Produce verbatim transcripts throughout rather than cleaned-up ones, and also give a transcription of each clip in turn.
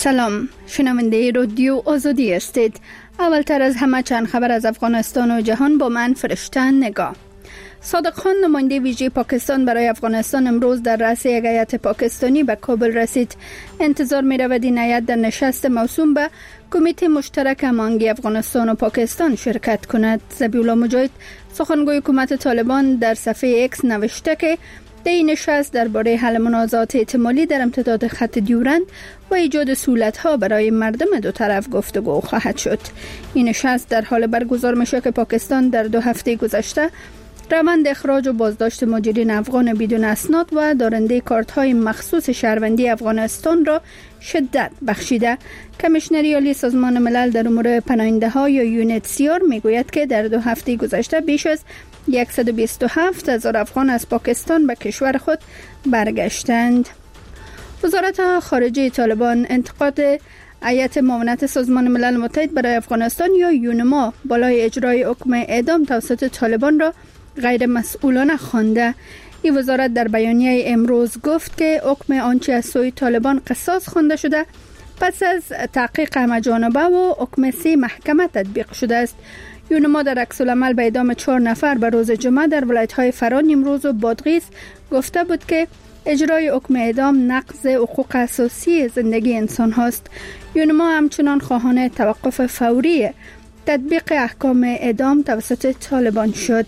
سلام، شنونده رادیو آزادی هستید. اولتر از همه چند خبر از افغانستان و جهان با من فرشته نگاه. صادق خان نماینده ویژه پاکستان برای افغانستان امروز در رأس یک هیئت پاکستانی به کابل رسید. انتظار می رود این هیئت در نشست موسوم به کمیته مشترک هماهنگی افغانستان و پاکستان شرکت کند. ذبیح الله مجاهد سخنگوی حکومت طالبان در صفحه ایکس نوشته که در این نشست درباره حل منازعات احتمالی در امتداد خط دیورند و ایجاد سهولت‌ها برای مردم دو طرف گفتگو خواهد شد. این نشست در حال برگزار میشه که پاکستان در دو هفته گذشته روند اخراج و بازداشت مهاجرین افغان بدون اسناد و دارنده کارت‌های مخصوص شهروندی افغانستان را شدت بخشیده. کمیشنری عالی سازمان ملل در امور پناهنده‌ها یا یونیتسیار میگوید که در دو هفته گذشته بیش از صد و بیست و هفت هزار افغان از پاکستان به کشور خود برگشتند. وزارت خارجه طالبان انتقاد هیئت معاونت سازمان ملل متحد برای افغانستان یا یونما بالای اجرای حکم اعدام توسط طالبان را غیر مسئولانه خوانده. این وزارت در بیانیه امروز گفت که حکم آنچه از سوی طالبان قصاص خوانده شده پس از تحقیق همه‌جانبه و حکم سه محکمه تطبیق شده است. یونما در عکس‌العمل به اعدام چهار نفر به روز جمعه در ولایت‌های فرا، نیمروز و بادغیس گفته بود که اجرای حکم اعدام نقض حقوق اساسی زندگی انسان هاست. یونما همچنان خواهان توقف فوری تطبیق احکام اعدام توسط طالبان شد.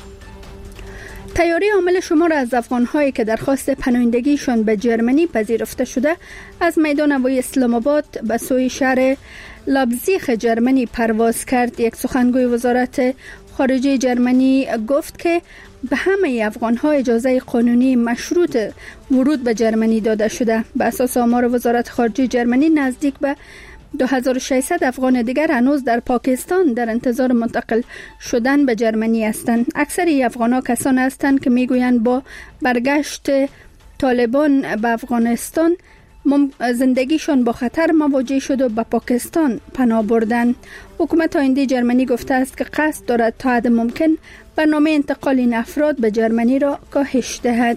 تیاری حامل شمار از افغان‌هایی که درخواست پناهندگیشان به جرمنی پذیرفته شده از میدان هوایی اسلام آباد به سوی شهر لایپزیگ جرمنی پرواز کرد. یک سخنگوی وزارت خارجه جرمنی گفت که به همه افغان‌ها اجازه قانونی مشروط ورود به جرمنی داده شده. به اساس آمار وزارت خارجه جرمنی نزدیک به دو هزار و ششصد افغان دیگر هنوز در پاکستان در انتظار منتقل شدن به جرمنی هستند. اکثر افغان‌ها کسان هستند که میگویند با برگشت طالبان به افغانستان زندگیشان با خطر مواجه شد و به پاکستان پناه بردند. حکومت آینده جرمنی گفته است که قصد دارد تا حد ممکن برنامه انتقال این افراد به جرمنی را کاهش دهد.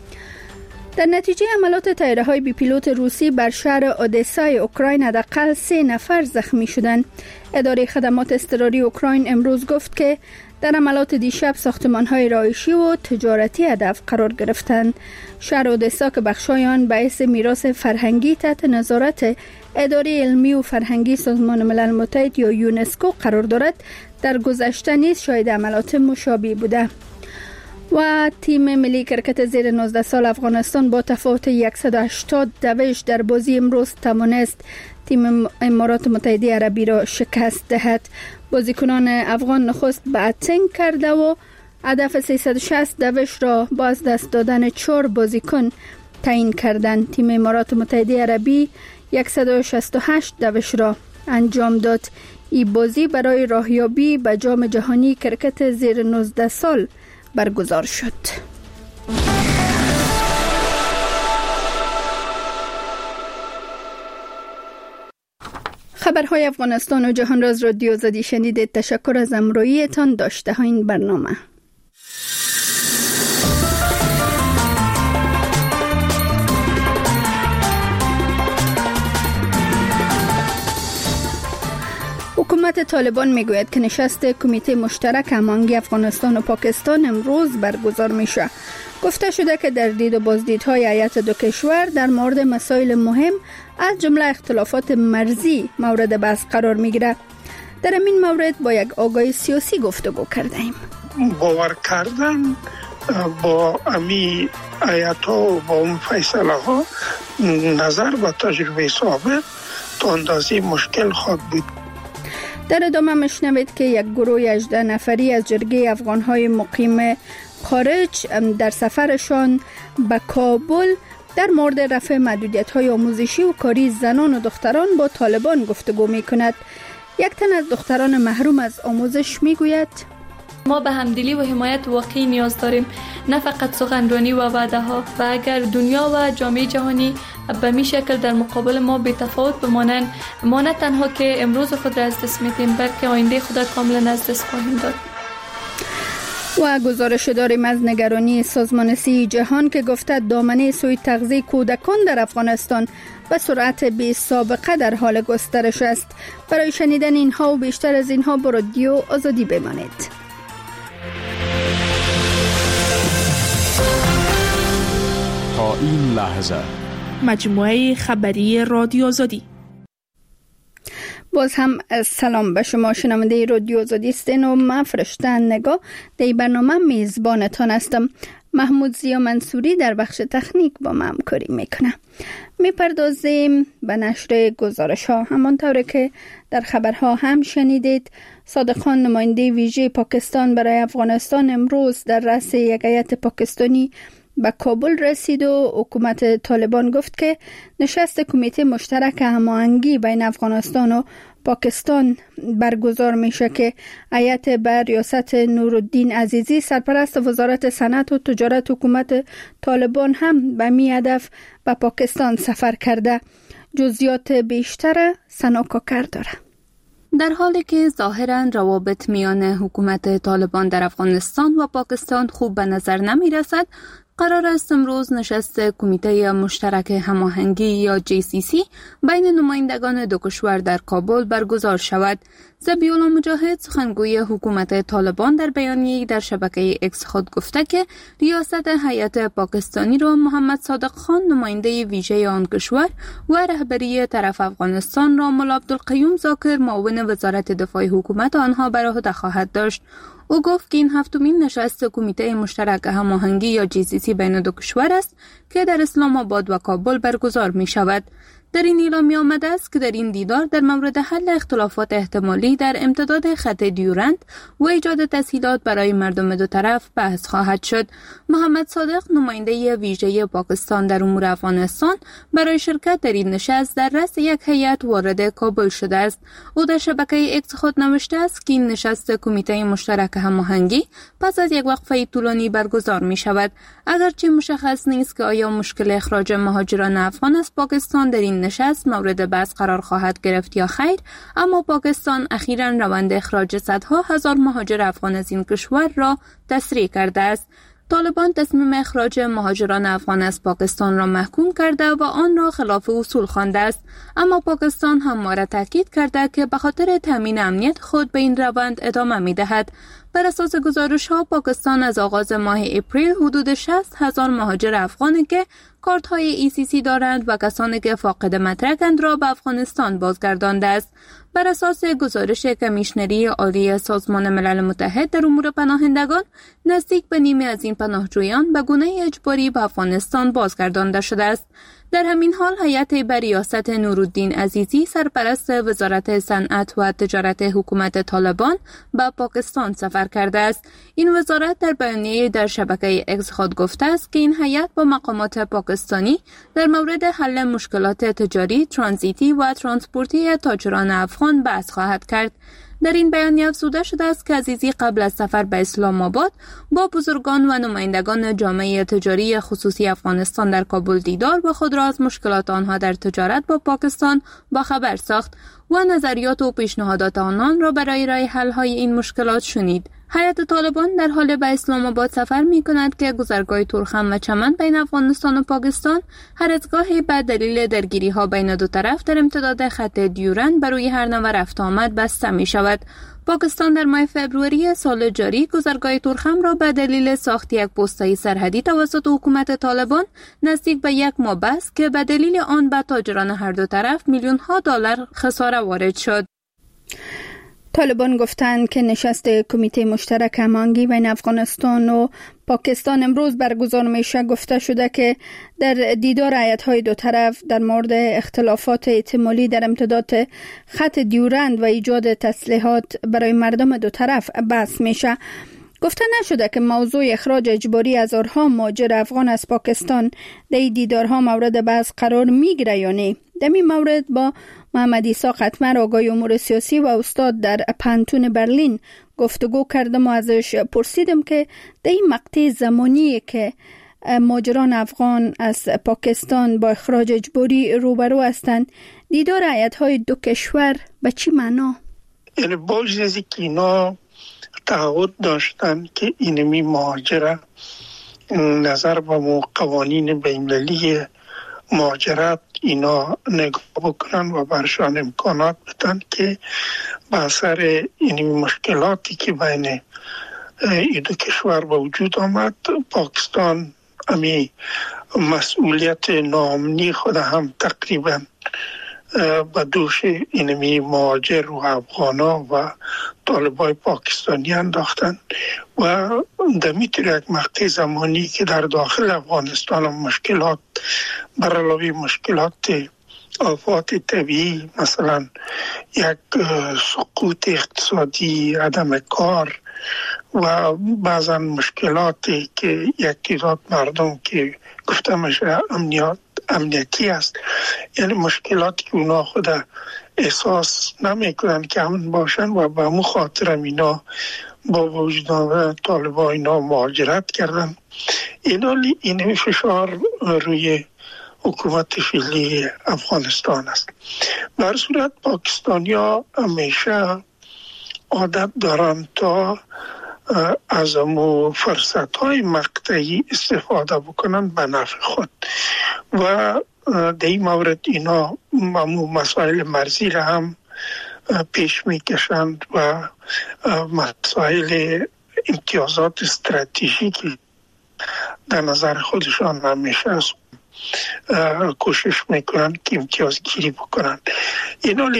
در نتیجه حملات طیاره‌های بی پیلوت روسی بر شهر اودسای اوکراین حداقل سه نفر زخمی شدند. اداره خدمات اضطراری اوکراین امروز گفت که در حملات دیشب ساختمان‌های رهایشی و تجارتی هدف قرار گرفتند. شهر اودسا که بخشای آن باعث میراث فرهنگی تحت نظارت اداره علمی و فرهنگی سازمان ملل متحد یا یونسکو قرار دارد، در گذشته نیز شاهد حملات مشابه بوده. و تیم ملی کرکت زیر نوزده سال افغانستان با تفاوت صد و هشتاد دوش در بازی امروز توانست تیم امارات متحده عربی را شکست دهد. بازیکنان افغان نخست باتینگ کرده و هدف سیصد و شصت دوش را با از دست دادن چهار بازیکن تعیین کردند. تیم امارات متحده عربی صد و شصت و هشت دوش را انجام داد. این بازی برای راهیابی به جام جهانی کرکت زیر نوزده سال برگزار شد. خبرهای افغانستان و جهان را از رادیو آزادی شنیدید. تشکر از همراهیتان. داشته ها این برنامه. حکومت طالبان میگوید که نشست کمیته مشترک هماهنگی افغانستان و پاکستان امروز برگزار میشه. گفته شده که در دید و بازدیدهای هیئت دو کشور در مورد مسائل مهم از جمله اختلافات مرزی مورد بحث قرار میگیره. در این مورد با یک آگاه سیاسی گفتگو کردیم. باور کردن با امی هیئت‌ها و با اون فیصله ها نظر و تجربه سابق تا اندازه مشکل خواهد بود. در ادامه مشنوید که یک گروه هجده نفری از جرگه افغان‌های مقیم خارج در سفرشان به کابل در مورد رفع محدودیت‌های آموزشی و کاری زنان و دختران با طالبان گفتگو می‌کند. یک تن از دختران محروم از آموزش می‌گوید: ما به همدلی و حمایت واقعی نیاز داریم، نه فقط سخنرانی و وعده ها. و اگر دنیا و جامعه جهانی به می شکل در مقابل ما بی تفاوت بمانند، ما نه تنها که امروز خود را از دست میدیم بلکه آینده خود را کاملا از دست خواهیم داد. و گزارش داریم از نگرانی سازمان صحت جهان که گفته دامنه سوی تغذیه کودکان در افغانستان به سرعت بی سابقه در حال گسترش است. برای شنیدن اینها و بیشتر از اینها با رادیو آزادی بمانید. تا این لحظه مجموعه خبری رادیو آزادی. باز هم سلام به شما شنونده رادیو آزادی هستین و من فرشته نگاه در برنامه میزبانتان هستم. محمود زیا منصوری در بخش تکنیک با ما همکاری میکنه. میپردازیم به نشر گزارش ها. همانطور که در خبرها هم شنیدید، صادق خان نماینده ویژه پاکستان برای افغانستان امروز در رأس یک هیئت پاکستانی به کابل رسید و حکومت طالبان گفت که نشست کمیته مشترک هماهنگی بین افغانستان و پاکستان برگزار میشه که هیئت بر ریاست نورالدین عزیزی سرپرست وزارت صنعت و تجارت حکومت طالبان هم به می هدف به پاکستان سفر کرده. جزئیات بیشتر سنا کاکر داره. در حالی که ظاهراً روابط میان حکومت طالبان در افغانستان و پاکستان خوب به نظر نمی رسد، قرار است امروز نشست کمیته مشترک هماهنگی یا جی سی سی بین نمایندگان دو کشور در کابل برگزار شود. ذبیح الله مجاهد سخنگوی حکومت طالبان در بیانیه‌ای در شبکه اکس خود گفته که ریاست هیئت پاکستانی را محمد صادق خان نماینده ویژه آن کشور و رهبری طرف افغانستان را مولا عبدالقیوم ذاکر معاون وزارت دفاع حکومت آنها بر عهده خواهد داشت. او گفت که این هفتمین نشست کمیته مشترک هماهنگی یا جی سی سی بین دو کشور است که در اسلام آباد و کابل برگزار می شود. در این اعلامیه آمده است که در این دیدار در مورد حل اختلافات احتمالی در امتداد خط دیورند و ایجاد تسهیلات برای مردم دو طرف بحث خواهد شد. محمد صادق نماینده ویژه پاکستان در امور افغانستان برای شرکت در این نشست در رأس یک هیئت وارد کابل شده است. او در شبکه اکس خود نوشته است که این نشست کمیته مشترک هماهنگی پس از یک وقفه طولانی برگزار می شود. اگرچه مشخص نیست که آیا مشکل اخراج مهاجران افغان از پاکستان در این نشست مورد بحث قرار خواهد گرفت یا خیر، اما پاکستان اخیراً روند اخراج صدها هزار مهاجر افغان از این کشور را تسریع کرده است. طالبان تصمیم اخراج مهاجران افغان از پاکستان را محکوم کرده و آن را خلاف اصول خوانده است، اما پاکستان همواره تاکید کرده که به خاطر تامین امنیت خود به این روند ادامه می‌دهد. بر اساس گزارش‌ها پاکستان از آغاز ماه اپریل حدود شصت هزار مهاجر افغانی که کارت های ای سی سی دارند و کسانی که فاقد مدرکند را به افغانستان بازگردانده است. بر اساس گزارش کمیشنری عالی سازمان ملل متحد در امور پناهندگان، نزدیک به نیمه از این پناهجویان به گونه اجباری به افغانستان بازگردانده شده است. در همین حال هیئت بر ریاست نورالدین عزیزی سرپرست وزارت صنعت و تجارت حکومت طالبان به پاکستان سفر کرده است. این وزارت در بیانیه‌ای در شبکه اکس خود گفته است که این هیئت با مقامات پاکستانی در مورد حل مشکلات تجاری، ترانزیتی و ترانسپورتی تاجران افغان بحث خواهد کرد. در این بیانیه افزوده شده است که عزیزی قبل از سفر به اسلام آباد با بزرگان و نمایندگان جامعه تجاری خصوصی افغانستان در کابل دیدار و خود را از مشکلات آنها در تجارت با پاکستان با خبر ساخت و نظریات و پیشنهادات آنان را برای رای حل های این مشکلات شنید. هیئت طالبان در حال به اسلام آباد سفر می کند که گذرگاه تورخم و چمن بین افغانستان و پاکستان هر از گاهی به دلیل درگیری ها بین دو طرف در امتداد خط دیورند بر روی هر نوع رفت آمد بسته می شود. پاکستان در ماه فوریه سال جاری گذرگاه تورخم را به دلیل ساخت یک پست‌های سرحدی توسط حکومت طالبان نزدیک به یک ماه بست که به دلیل آن به تاجران هر دو طرف میلیون ها دلار خساره وارد شد. طالبان گفتند که نشست کمیته مشترک هماهنگی بین افغانستان و پاکستان امروز برگزار میشه. گفته شده که در دیدار هیئت‌های دو طرف در مورد اختلافات احتمالی در امتداد خط دیورند و ایجاد تسهیلات برای مردم دو طرف بحث میشه. گفته نشده که موضوع اخراج اجباری هزارها مهاجر افغان از پاکستان در این دیدارها مورد بحث قرار میگیره یا نه. در این مورد با محمد عیسی قطمر آقای امور سیاسی و استاد در پانتون برلین گفتگو کردم و ازش پرسیدم که در این مقطع زمانی که مهاجران افغان از پاکستان با اخراج اجباری روبرو هستند، دیدار هیئت‌های دو کشور به چی معنا؟ یعنی با از اینکه اینا تعهد داشتن که اینمی مهاجره نظر به قوانین بین‌المللی مهاجرت اینا نگاه بکنن و برشان امکانات بدن که به اثر این مشکلاتی که بین این دو کشور به وجود آمد، پاکستان امی مسئولیت ناامنی خود هم تقریبا به دوش اینمی مهاجر و افغانا و طالبای پاکستانی انداختن و در میتر یک مقطع زمانی که در داخل افغانستان مشکلات بر علاوه مشکلات آفات طبیعی، مثلا یک سقوط اقتصادی، عدم کار و بعضا مشکلاتی که یک تعداد مردم که گفته میشه امنیت امنیتی است، یعنی مشکلاتی که اونا خود احساس نمیکنن که امن باشن و به مو خاطر اینا با وجود آمدن طالبان اینا مهاجرت کردن. اینا این فشار روی حکومت فعلی افغانستان است. در صورت پاکستانیا همیشه عادت دارن تا از امو فرصت های مقطعی استفاده بکنن به نفع خود و در این مورد اینا امو مسائل مرزی را هم پیش میکشند و مسائل امتیازات استراتژیکی در نظر خودشان همیشه کوشش میکنن که امتیاز گیری بکنن. اینا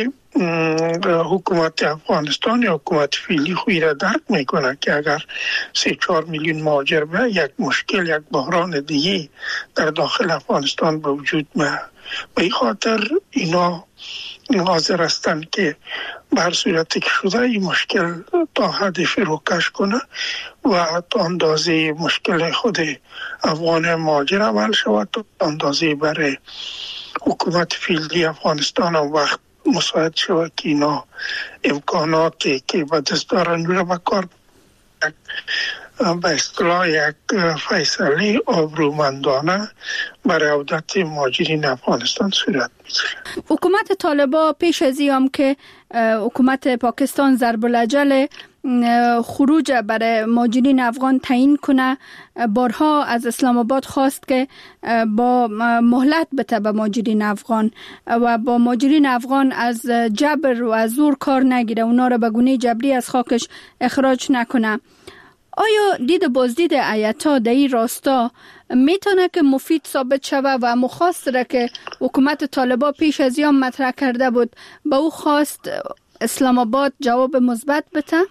حکومت افغانستان یا حکومت فعلی خوی را درک میکنه که اگر سه چهار میلیون مهاجر به یک مشکل، یک بحران دیگه در داخل افغانستان به وجود میاد. به این خاطر اینا حاضر هستند که به هر صورتی که شده این مشکل تا حد فروکش کنه و تا اندازه مشکل خود افغان مهاجر عمل شود، تا اندازه برای حکومت فعلی افغانستان هم وقت مساعد شود که اینا امکاناتی که به دست دارن رو به کار به اصطلاح یک فیصله آبرومندانه برای عودت مهاجرین افغانستان صورت میگیره. حکومت طالبان پیش از این که حکومت پاکستان ضرب الاجل خروج برای مهاجرین افغان تعیین کنه، بارها از اسلام آباد خواست که با مهلت بده به مهاجرین افغان و با مهاجرین افغان از جبر و از زور کار نگیره، اونا را به گونه جبری از خاکش اخراج نکنه. آیا دید بازدید ایتا در این راستا میتونه که مفید ثابت شوه و مخواست را که حکومت طالبان پیش از این مطرح کرده بود با او خواست اسلام آباد جواب مثبت بده؟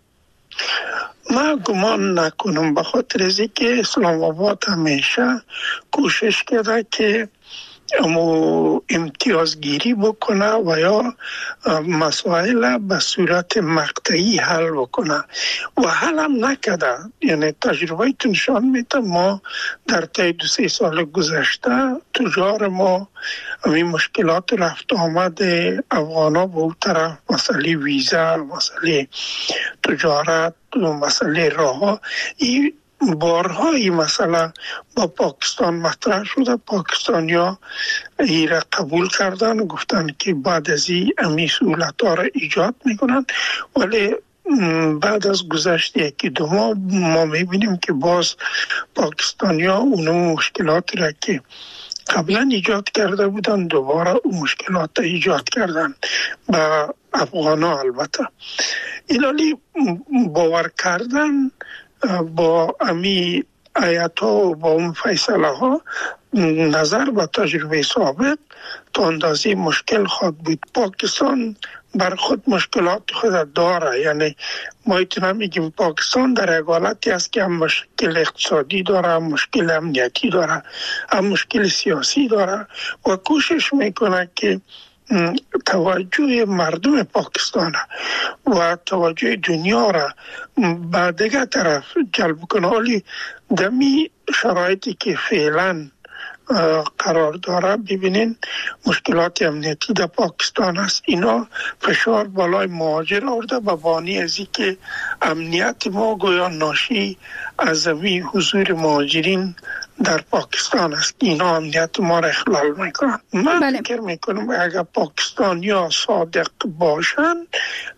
من گمان نکنم، به خاطر از اینکه اسلام آباد همیشه کوشش کرده که امو امتیازگیری بکنه و یا مسائل به صورت مقطعی حل بکنه و حل هم نکرده. یعنی تجربه نشان میده ما در طی دو سه سال گذشته تجار ما این مشکلات رفت آمد افغانا به اون طرف، مسئله ویزا، مسئله تجارت و مسئله راه، این بارها این مسئله با پاکستان مطرح شده. پاکستانیا این را قبول کردن و گفتن که بعد از این امی سهولت ها را ایجاد میکنن، ولی بعد از گذشت یکی دو ماه ما میبینیم که باز پاکستانیا اون مشکلات را که قبلا ایجاد کرده بودن دوباره اون مشکلات را ایجاد کردن با افغانا. البته ایلالی باور کردن با امی ایتا و با اون فیصله ها نظر به تجربه سابق تا اندازه مشکل خود بود. پاکستان بر خود مشکلات خود داره، یعنی ما ایتونم میگیم پاکستان در یک حالتی است که هم مشکل اقتصادی داره، هم مشکل امنیتی داره، هم مشکل سیاسی داره و کوشش میکنه که توجه مردم پاکستان و توجه دنیا را به دیگر طرف جلب کنه. ولی دمی شرایطی که فعلا قرار داره، ببینین مشکلات امنیتی در پاکستان است، اینا فشار بالای مهاجر آورده و بانی از این که امنیت ما گویا ناشی از این حضور مهاجرین در پاکستان است. اینا امنیت ما را اخلال میکنن. من بله. فکر میکنم اگر پاکستانیا صادق باشن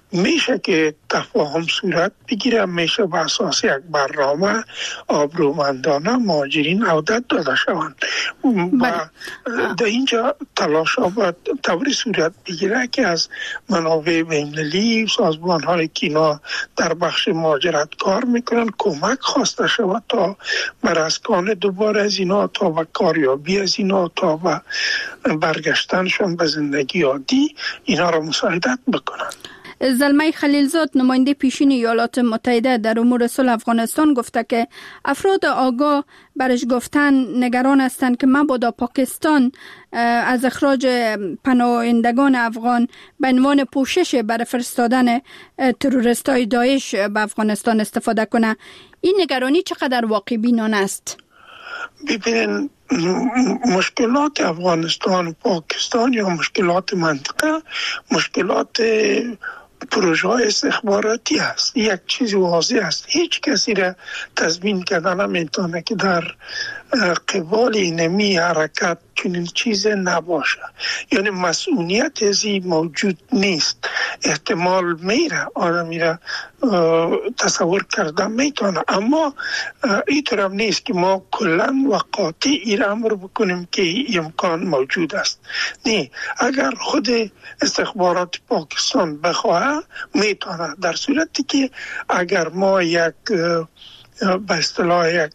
میشه که تفاهم صورت بگیره، میشه به اساس یک برنامه آبرومندانه مهاجرین عودت داده شوند و در اینجا تلاش ها باید طوری صورت بگیره که از منابع بین‌المللی، سازمان های که اینا در بخش مهاجرت کار میکنن کمک خواسته شود تا بر اسکان دوباره از اینا، تا به کاریابی از اینا، تا به برگشتنشون به زندگی عادی اینا را مساعدت بکنن. زلمه خلیلزاد نماینده پیشین ایالات متحده در امور صلح افغانستان گفته که افراد آگاه برش گفتن نگران هستند که مبادا پاکستان از اخراج پناهندگان افغان به عنوان پوشش برای فرستادن تروریستای داعش به افغانستان استفاده کنه. این نگرانی چقدر واقع بینانه است؟ ببینن مشکلات افغانستان و پاکستان یا مشکلات منطقه مشکلات پروژه استخباراتی است. یک چیز واضح است، هیچ کسی را تضمین کردن نمیتونه که در قبال اینمی حرکت چنین چیز نباشه، یعنی مسئولیت ازی موجود نیست. احتمال میره آدمی را تصور کردن میتونه، اما اینطور هم نیست که ما کلن و قاطع این امر بکنیم که امکان موجود است. نه، اگر خود استخبارات پاکستان بخواه میتونه، در صورتی که اگر ما یک به اصطلاح یک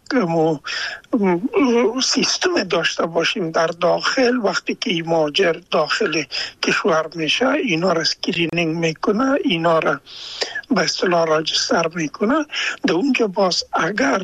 سیستم داشته باشیم در داخل، وقتی که مهاجر داخل کشور میشه اینا را اسکرینینگ میکنه، اینا را به اصطلاح راجستر میکنه، در اونجا باز اگر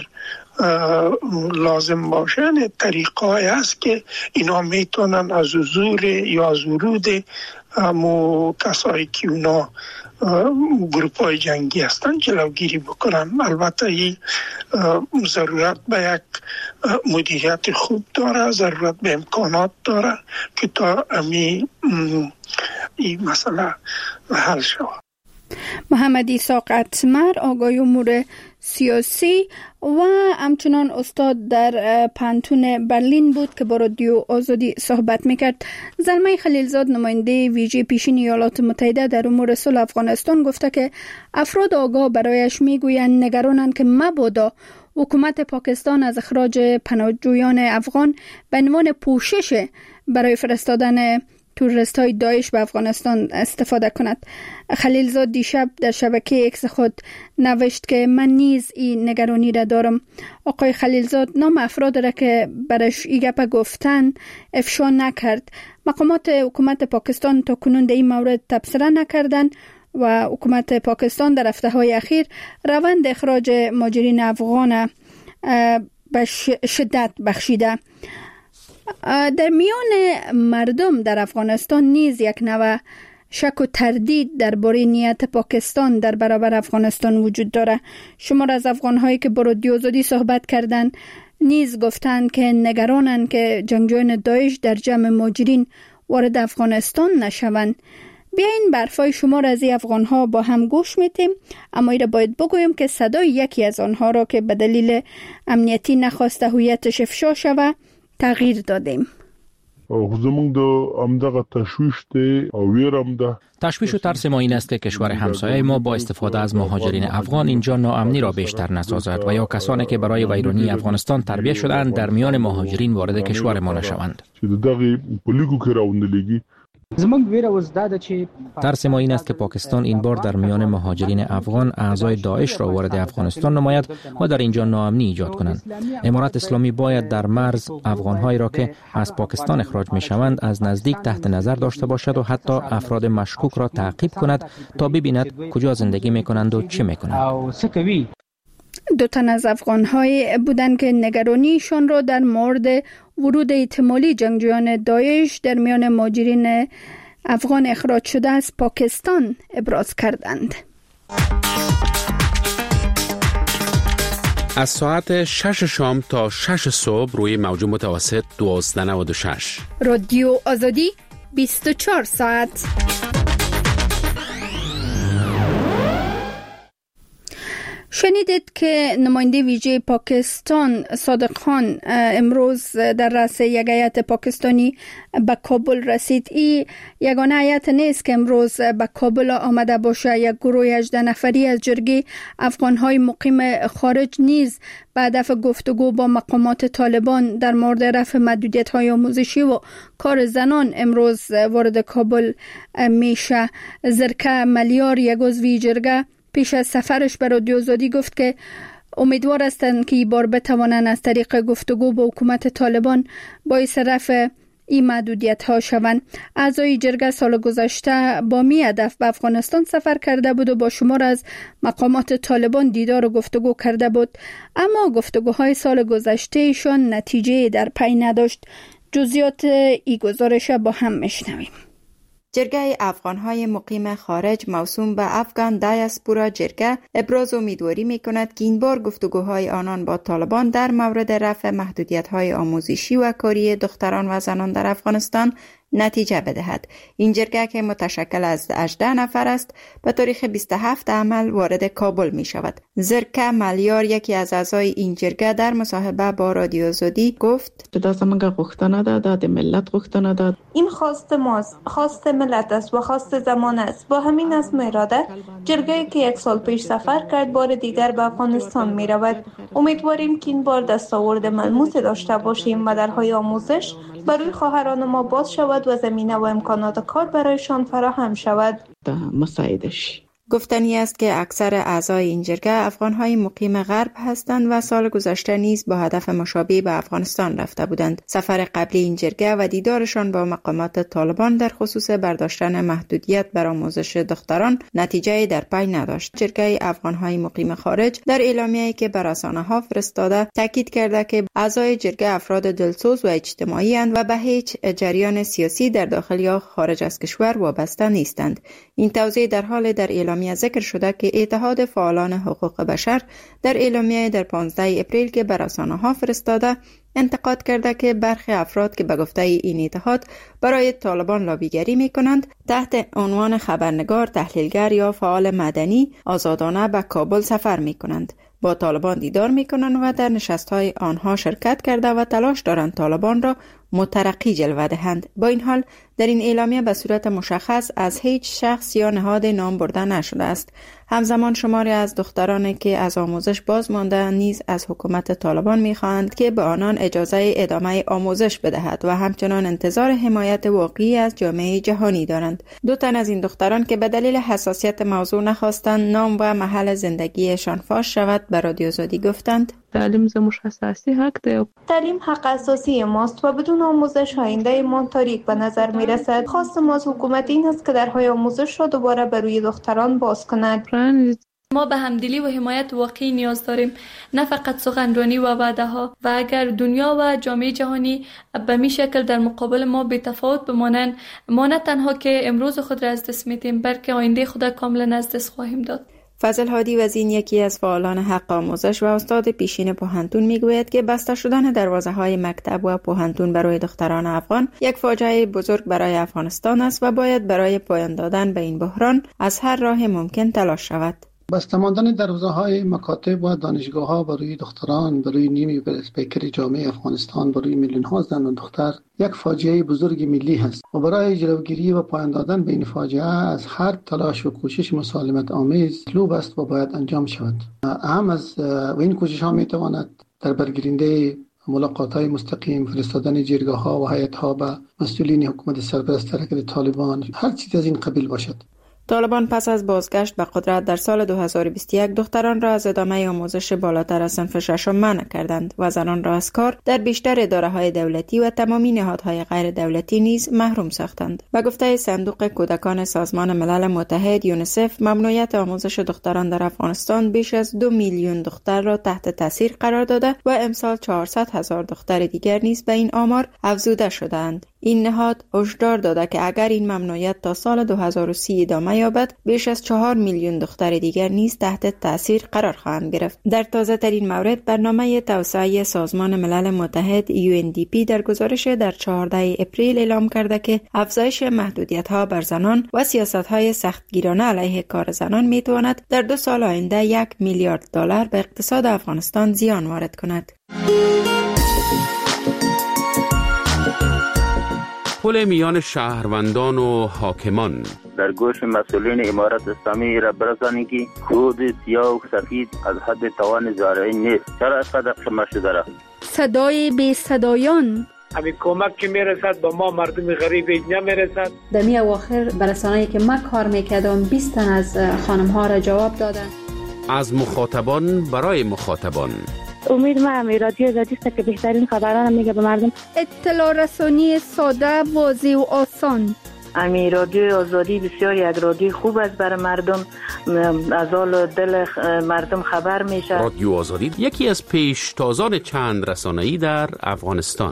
لازم باشن طریقه هست که اینا میتونن از حضور یا از ورود همو کسایی که اونا گروپ های جنگی هستن جلوگیری بکنن. البته این ضرورت به یک مدیریت خوب داره، ضرورت به امکانات داره که تا امی این مسئله حل شود. محمد ایساق اتمر، آقای امور سیاسی و همچنان استاد در پانتون برلین بود که با رادیو آزادی صحبت میکرد. زلمه خلیلزاد نماینده ویژه پیشین ایالات متحده در امور صلح افغانستان گفته که افراد آگاه برایش میگویند نگرانند که مبادا حکومت پاکستان از اخراج پناهجویان افغان به عنوان پوشش برای فرستادن تروریست های داعش به افغانستان استفاده کند. خلیلزاد دیشب در شبکه ایکس خود نوشت که من نیز این نگرانی را دارم. آقای خلیلزاد نام افراد را که برش این گپ گفتن افشا نکرد. مقامات حکومت پاکستان تا کنون در این مورد تبصره نکردند و حکومت پاکستان در هفته های اخیر روند اخراج مهاجرین افغان به شدت بخشیده. در میان مردم در افغانستان نیز یک نوع شک و تردید درباره نیت پاکستان در برابر افغانستان وجود داره. شمار از افغان‌هایی که با رادیو آزادی صحبت کردند نیز گفتند که نگرانند که جنگجویان داعش در جمع مهاجرین وارد افغانستان نشوند. بیاین برفای شمار از این افغان‌ها با هم گوش میتیم، اما ایره باید بگویم که صدای یکی از آنها را که به دلیل امنیتی نخواسته هویتش افشا شود تغییر دادیم. زمونږ د همدغه تشویش دی او ویرم ده. تشویش و ترس ما این است که کشور همسایه ما با استفاده از مهاجرین افغان اینجا ناامنی را بیشتر نسازد و یا کسانی که برای ویرانی افغانستان تربیت شدند در میان مهاجرین وارد کشور ما نشوند. ترس ما این است که پاکستان این بار در میان مهاجرین افغان اعضای داعش را وارد افغانستان نماید و در اینجا ناامنی ایجاد کنند. امارت اسلامی باید در مرز افغان‌هایی را که از پاکستان اخراج می‌شوند از نزدیک تحت نظر داشته باشد و حتی افراد مشکوک را تعقیب کند تا ببیند کجا زندگی می‌کنند و چه می‌کنند. دو تن از افغان‌های بودند که نگرانیشان را در مورد ورود احتمالی جنگجویان داعش در میان مهاجرین افغان اخراج شده از پاکستان ابراز کردند. از ساعت شش شام تا شش صبح روی موج متوسط دوازده نود و شش رادیو آزادی بیست و چهار ساعت. شنیدید که نماینده ویژه پاکستان صادق خان امروز در رأس یک هیئت پاکستانی به کابل رسید. این یگانه هیئت نیست که امروز به کابل آمده باشه. یک گروه هجده نفری از جرگه افغانهای مقیم خارج نیز به هدف گفتگو با مقامات طالبان در مورد رفع محدودیت‌های آموزشی و کار زنان امروز وارد کابل میشه. زرکه ملیار، یک عضو جرگه، پیش از سفرش به رادیو آزادی گفت که امیدوار هستند که این بار بتوانند از طریق گفتگو با حکومت طالبان باعث رفع این محدودیت ها شوند. اعضای جرگه سال گذشته با می هدف به افغانستان سفر کرده بود و با شمار از مقامات طالبان دیدار و گفتگو کرده بود، اما گفتگوهای سال گذشتهشان نتیجه در پی نداشت. جزئیات این گزارش با هم میشنویم. جرگه افغانهای مقیم خارج موسوم به افغان دیاسپورا جرگه ابراز امیدواری میکند که این بار گفتگوهای آنان با طالبان در مورد رفع محدودیت‌های آموزشی و کاری دختران و زنان در افغانستان نتیجه بدهد. این جرگه که متشکل از هجده نفر است به تاریخ بیست و هفتم عمل وارد کابل می شود. زرکه ملیار، یکی از اعضای این جرگه، در مصاحبه با رادیو آزادی گفت: دا زمانگا غوښتنه ده، دا د ملت غوښتنه ده. این خواست ماست، خواست ملت است و خواست زمان است. با همین عزم اراده جرگه که یک سال پیش سفر کرد بار دیگر به افغانستان می رود. امیدواریم که این بار دستاورد ملموس داشته باشیم و درهای آموزش برای خواهران ما باز شود و زمینه و امکانات کار برایشان فراهم شود. مساعدش گفتنی است که اکثر اعضای این جرگه افغانهای مقیم غرب هستند و سال گذشته نیز با هدف مشابه به افغانستان رفته بودند. سفر قبلی این جرگه و دیدارشان با مقامات طالبان در خصوص برداشتن محدودیت بر آموزش دختران نتیجه در پی نداشت. جرگه افغانهای مقیم خارج در اعلامیه‌ای که بر رسانه‌ها فرستاده تاکید کرده که اعضای جرگه افراد دلسوز و اجتماعی اند و به هیچ جریان سیاسی در داخل یا خارج از کشور وابسته نیستند. این توضیح در حال در اعلامیه ذکر شده که اتحاد فعالان حقوق بشر در اعلامیه در پانزده اپریل که به رسانه‌ها فرستاده انتقاد کرده که برخی افراد که به گفته این اتحاد برای طالبان لابیگری می‌کنند تحت عنوان خبرنگار، تحلیلگر یا فعال مدنی آزادانه به کابل سفر می‌کنند، با طالبان دیدار می‌کنند و در نشست‌های آنها شرکت کرده و تلاش دارند طالبان را مترقی جلوه دهند. با این حال در این اعلامیه به صورت مشخص از هیچ شخص یا نهاد نام برده نشده است. همزمان شماری از دخترانی که از آموزش باز مانده نیز از حکومت طالبان می‌خواهند که به آنان اجازه ادامه آموزش بدهد و همچنان انتظار حمایت واقعی از جامعه جهانی دارند. دو تن از این دختران که به دلیل حساسیت موضوع نخواستند نام و محل زندگیشان فاش شود به رادیو آزادی گفتند: تعلیم زموش اساسی حق ده. تعلیم حق اساسی ماست و بدون آموزش آینده ما تاریک به نظر می رسد. خواست ما از حکومت این است که درهای آموزش را دوباره برای دختران باز کند. ما به همدلی و حمایت واقعی نیاز داریم، نه فقط سخنرانی و وعده ها. و اگر دنیا و جامعه جهانی به می شکل در مقابل ما بی تفاوت بمانند، ما نه تنها که امروز خود را از دست میدیم بلکه آینده خود کاملا از دست خواهیم داد. فضل هادی وزین، یکی از فعالان حق آموزش و استاد پیشین پوهنتون، میگوید که بسته شدن دروازه‌های مکتب و پوهنتون برای دختران افغان یک فاجعه بزرگ برای افغانستان است و باید برای پایان دادن به این بحران از هر راه ممکن تلاش شود. بسته ماندن دروازه‌های مکاتب و دانشگاه‌ها برای دختران، برای نیمی پیکر جامعه افغانستان، برای میلیون‌ها زن و دختر یک فاجعه بزرگ ملی هست و برای جلوگیری و پایان دادن به این فاجعه از هر تلاش و کوشش مسالمت آمیز مطلوب است و باید انجام شود. اهم از و این کوشش‌ها می‌تواند در برگیرنده ملاقات‌های مستقیم، فرستادن جرگه‌ها و هیئت‌ها به مسئولین حکومت سرپرست حرکت طالبان، هر چیز از این قبیل باشد. طالبان پس از بازگشت به قدرت در سال دو هزار و بیست و یک دختران را از ادامه آموزش بالاتر از صنف ششم منع کردند و زنان را از کار در بیشتر اداره‌های دولتی و تمامی نهادهای غیر دولتی نیز محروم ساختند. به گفته صندوق کودکان سازمان ملل متحد یونیسف، ممنوعیت آموزش دختران در افغانستان بیش از دو میلیون دختر را تحت تاثیر قرار داده و امسال چهارصد هزار دختر دیگر نیز به این آمار افزوده شدند. این نهاد هشدار داده که اگر این ممنوعیت تا سال دو هزار و سی ادامه یابد، بیش از چهار میلیون دختر دیگر نیز تحت تاثیر قرار خواهند گرفت. در تازه ترین مورد، برنامه توسعه سازمان ملل متحد یو ان دی پی در گزارش در چهاردهم اپریل اعلام کرده که افزایش محدودیت‌ها بر زنان و سیاست‌های سختگیرانه علیه کار زنان می‌تواند در دو سال آینده یک میلیارد دلار به اقتصاد افغانستان زیان وارد کند. پل میان شهروندان و حاکمان در گوش مسئولین امارت اسلامی را برسانید که خود سیاه و سفید از حد توان زارعی نیست. چرا از قدر شما شده را؟ صدای بی صدایان همین کمک که میرسد با ما مردم غریب اینجا میرسد. در می اواخر برسانه‌ای که ما کار میکردم بیست تن از خانم ها را جواب دادن. از مخاطبان برای مخاطبان. امید ما هم رادیو آزادی است که بهترین خبران میگه به مردم. اطلاع رسانی ساده، واضح و آسان. امی رادیو آزادی بسیار یک رادیو خوب است برای مردم، از حال دل مردم خبر میشه. رادیو آزادی یکی از پیشتازان چند رسانه‌ای در افغانستان.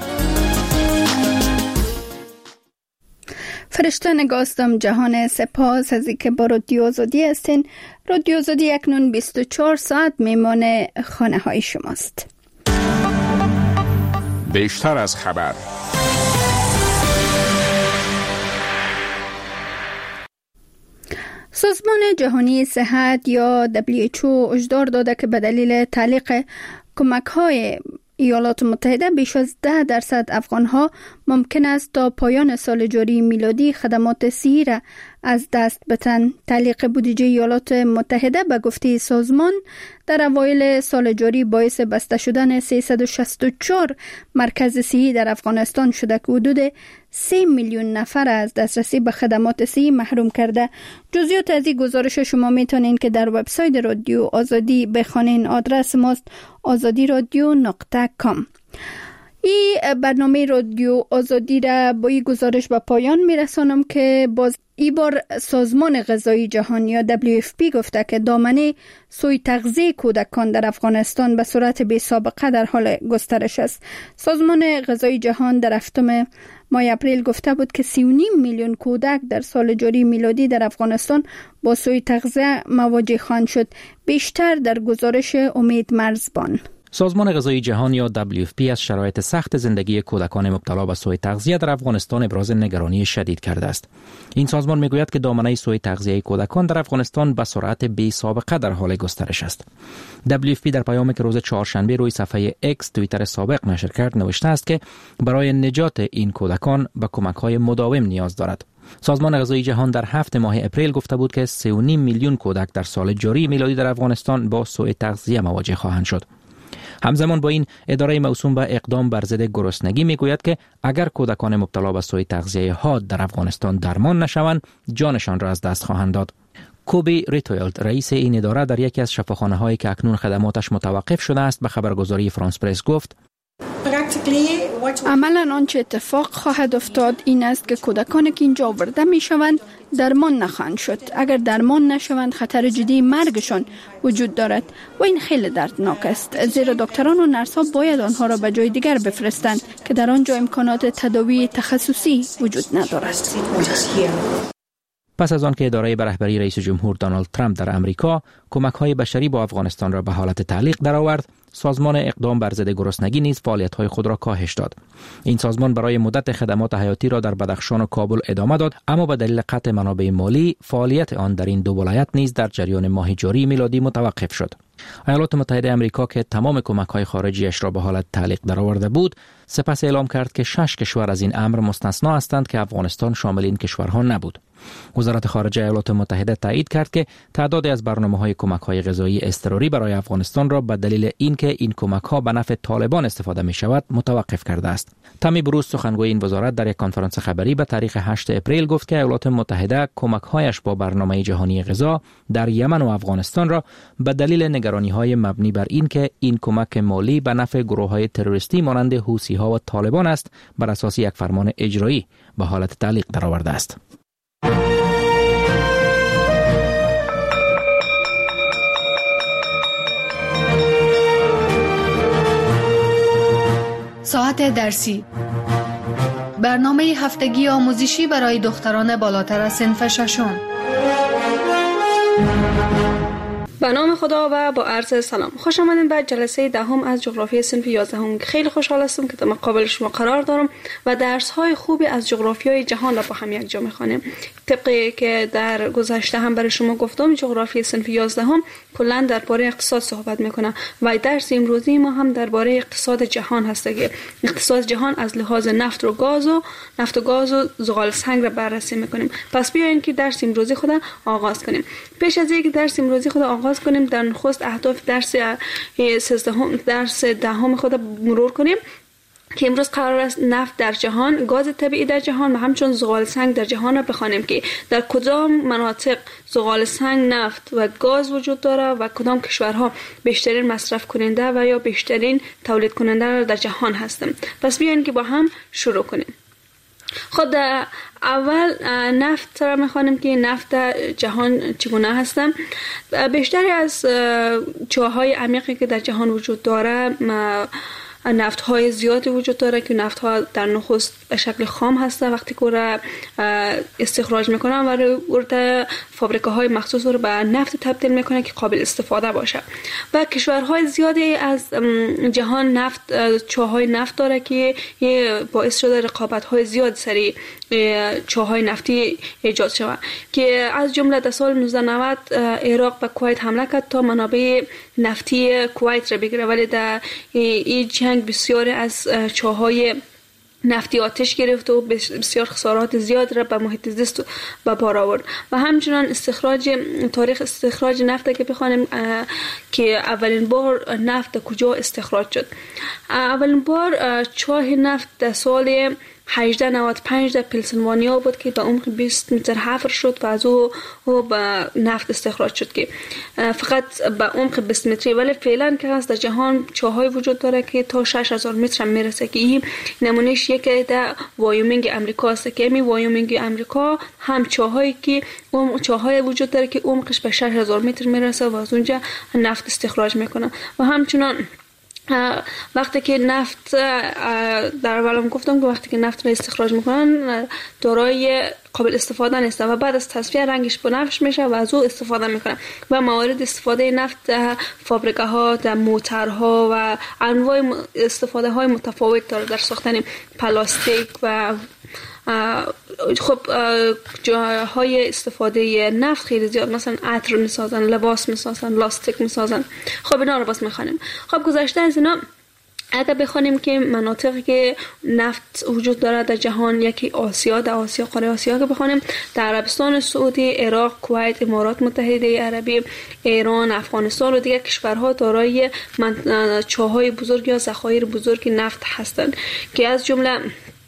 فرشته نگاستم جهان، سپاس از اینکه با رادیو آزادی هستین. رادیو آزادی اکنون بیست و چهار ساعت میمان خانه های شماست. بیشتر از خبر. سازمان جهانی صحت یا دبلیو اچ او هشدار داده که به دلیل تعلیق کمک‌های ایالات متحده بیش از ده درصد افغان‌ها ممکن است تا پایان سال جاری میلادی خدمات صحی را از دست بدن. تعلیق بودجه ایالات متحده به گفته سازمان در اوایل سال جاری باعث بسته شدن سیصد و شصت و چهار مرکز صحی در افغانستان شده که حدود سه میلیون نفر از دسترسی به خدمات صحی محروم کرده. جزئیات از این گزارش شما میتونین که در وبسایت رادیو آزادی بخونین. آدرس ماست آزادی رادیو نقطه کام. این برنامه رادیو آزادی را با این گزارش به پایان میرسانم که باز ای بار سازمان غذایی جهان یا دبلیو اف پی گفته که دامنه سوی تغذیه کودکان در افغانستان به صورت بی سابقه در حال گسترش است. سازمان غذایی جهان در هفتم ماه اپریل گفته بود که سی و نیم میلیون کودک در سال جاری میلادی در افغانستان با سوی تغذیه مواجه خواهند شد. بیشتر در گزارش امید مرزبان. سازمان غذایی جهان یا دبلیو اف پی از شرایط سخت زندگی کودکان مبتلا به سوء تغذیه در افغانستان ابراز نگرانی شدید کرده است. این سازمان میگوید که دامنه سوء تغذیه کودکان در افغانستان به سرعت بی سابقه در حال گسترش است. دبلیو اف پی در پیامی که روز چهارشنبه روی صفحه اکس توییتر سابق نشر کرد نوشته است که برای نجات این کودکان به کمک‌های مداوم نیاز دارد. سازمان غذایی جهان در هفت ماه اپریل گفته بود که سه و نیم میلیون کودک در سال جاری میلادی در افغانستان با سوء تغذیه مواجه خواهند شد. همزمان با این اداره موسوم به اقدام بر ضد گرسنگی میگوید که اگر کودکان مبتلا به سوء تغذیه حاد در افغانستان درمان نشوند جانشان را از دست خواهند داد. کوبی ریتویلد رئیس این اداره در یکی از شفاخانه‌هایی که اکنون خدماتش متوقف شده است به خبرگزاری فرانس پرس گفت عملاً آنچه اتفاق خواهد افتاد این است که کودکانی که اینجا آورده می شوند درمان نخواهند شد. اگر درمان نشوند خطر جدی مرگشان وجود دارد و این خیلی دردناک است، زیرا دکتران و نرس‌ها باید آنها را به جای دیگر بفرستند که در آنجا امکانات تداوی تخصصی وجود ندارد. پس از آن که اداره به رهبری رئیس جمهور دونالد ترامپ در امریکا کمک‌های بشری با افغانستان را به حالت تعلیق درآورد، سازمان اقدام بر ضد گرسنگی نیز فعالیت‌های خود را کاهش داد. این سازمان برای مدت خدمات حیاتی را در بدخشان و کابل ادامه داد، اما به دلیل قطع منابع مالی فعالیت آن در این دو ولایت نیز در جریان ماه جاری میلادی متوقف شد. ایالات متحده آمریکا که تمام کمک‌های خارجیش را به حالت تعلیق درآورده بود، سپس اعلام کرد که شش کشور از این امر مستثنا هستند که افغانستان شامل این کشورها نبود. وزارت خارجه ایالات متحده تایید کرد که تعدادی از برنامه‌های کمک‌های غذایی اضطراری برای افغانستان را به دلیل اینکه این کمک‌ها به نفع طالبان استفاده می‌شود متوقف کرده است. تامی بروس سخنگوی این وزارت در یک کنفرانس خبری به تاریخ هشت اپریل گفت که ایالات متحده کمک‌هایش با برنامه جهانی غذا در یمن و افغانستان را به دلیل نگرانی‌های مبنی بر اینکه این کمک مالی به نفع گروه‌های تروریستی مانند حوثی‌ها و طالبان است بر اساس یک فرمان اجرایی به حالت تعلیق درآورده است. ساعت درسی برنامه هفتگی آموزشی برای دختران بالاتر از صنف ششم. به نام خدا و با عرض سلام. خوش آمدین به جلسه دهم از جغرافی صنف یازدهم. خیلی خوشحال هستم که در مقابل شما قرار دارم و درس های خوبی از جغرافیای جهان را با هم یک جا می‌خوانیم. طبقی که در گذشته هم برای شما گفتم، جغرافی صنف یازدهم کلا درباره اقتصاد صحبت میکنه و درس امروزی ما هم درباره اقتصاد جهان هست که اقتصاد جهان از لحاظ نفت و گاز و نفت و گاز و زغال سنگ را بررسی میکنیم. پس بیاین که درس امروزی خود آغاز کنیم. پیش از اینکه درس امروزی خود آغاز کنیم، در نخست اهداف درس سیزدهم درس دهم خود مرور کنیم که امروز قرار است نفت در جهان، گاز طبیعی در جهان و همچنین زغال سنگ در جهان را بخوانیم که در کدام مناطق زغال سنگ، نفت و گاز وجود داره و کدام کشورها بیشترین مصرف کننده و یا بیشترین تولید کننده در جهان هستند. پس بیاین که با هم شروع کنیم. خود اول نفت را میخوانیم که نفت جهان چگونه هستند. بیشتری از چاهای عمیقی که در جهان وجود داره نفت های زیادی وجود داره که نفت ها در نخست به شکل خام هسته. وقتی که را استخراج میکنن و ورده فابریکه های مخصوص رو به نفت تبدیل میکنن که قابل استفاده باشه و کشورهای زیادی از جهان نفت چاهای نفت داره که باعث شده رقابت های زیاد سری چاهای نفتی ایجاد شود که از جمله در سال نوزده نود عراق به کویت حمله کرد تا منابع نفتی کویت را بگیره، ولی در این جنگ بسیاری از چاهای نفتی آتش گرفت و بسیار خسارات زیاد را به محیط زیست به بار آورد. و همچنان استخراج تاریخ استخراج نفت که بخوانیم که اولین بار نفت کجا استخراج شد. اولین بار چاه نفت در سال هجده نود و پنج در پنسیلوانیا بود که به عمق بیست متر حفر شد و از او به نفت استخراج شد که فقط به عمق بیست متری، ولی فعلا که هست در جهان چاهای وجود داره که تا شش هزار متر هم میرسه که این نمونهش یکی در وایومینگ امریکا است که می وایومینگ امریکا هم چاهایی که چاهای وجود داره که عمقش به شش هزار متر میرسه و از اونجا نفت استخراج میکنه. و همچنان وقتی که نفت در اولم گفتم که وقتی که نفت را استخراج میکنن دارای قابل استفاده نیست و بعد از تصفیه رنگش بنفش میشه و از او استفاده میکنن و موارد استفاده نفت در فابریکه ها، در موترها و انواع استفاده های متفاوت داره. در ساختن پلاستیک و خب جاهای استفاده نفت خیلی زیاد، مثلا عطر میسازن، لباس میسازن، لاستیک میسازن. خب اینا رو بس میخوانیم. خب گذشته از اینا اگر بخوانیم که مناطقی که نفت وجود داره در جهان، یکی آسیا، در آسیا قاره آسیا که بخوانیم در عربستان سعودی، عراق، کویت، امارات متحده عربی، ایران، افغانستان و دیگر کشورها دارای چاهای بزرگ یا ذخایر بزرگ نفت هستند که از جمله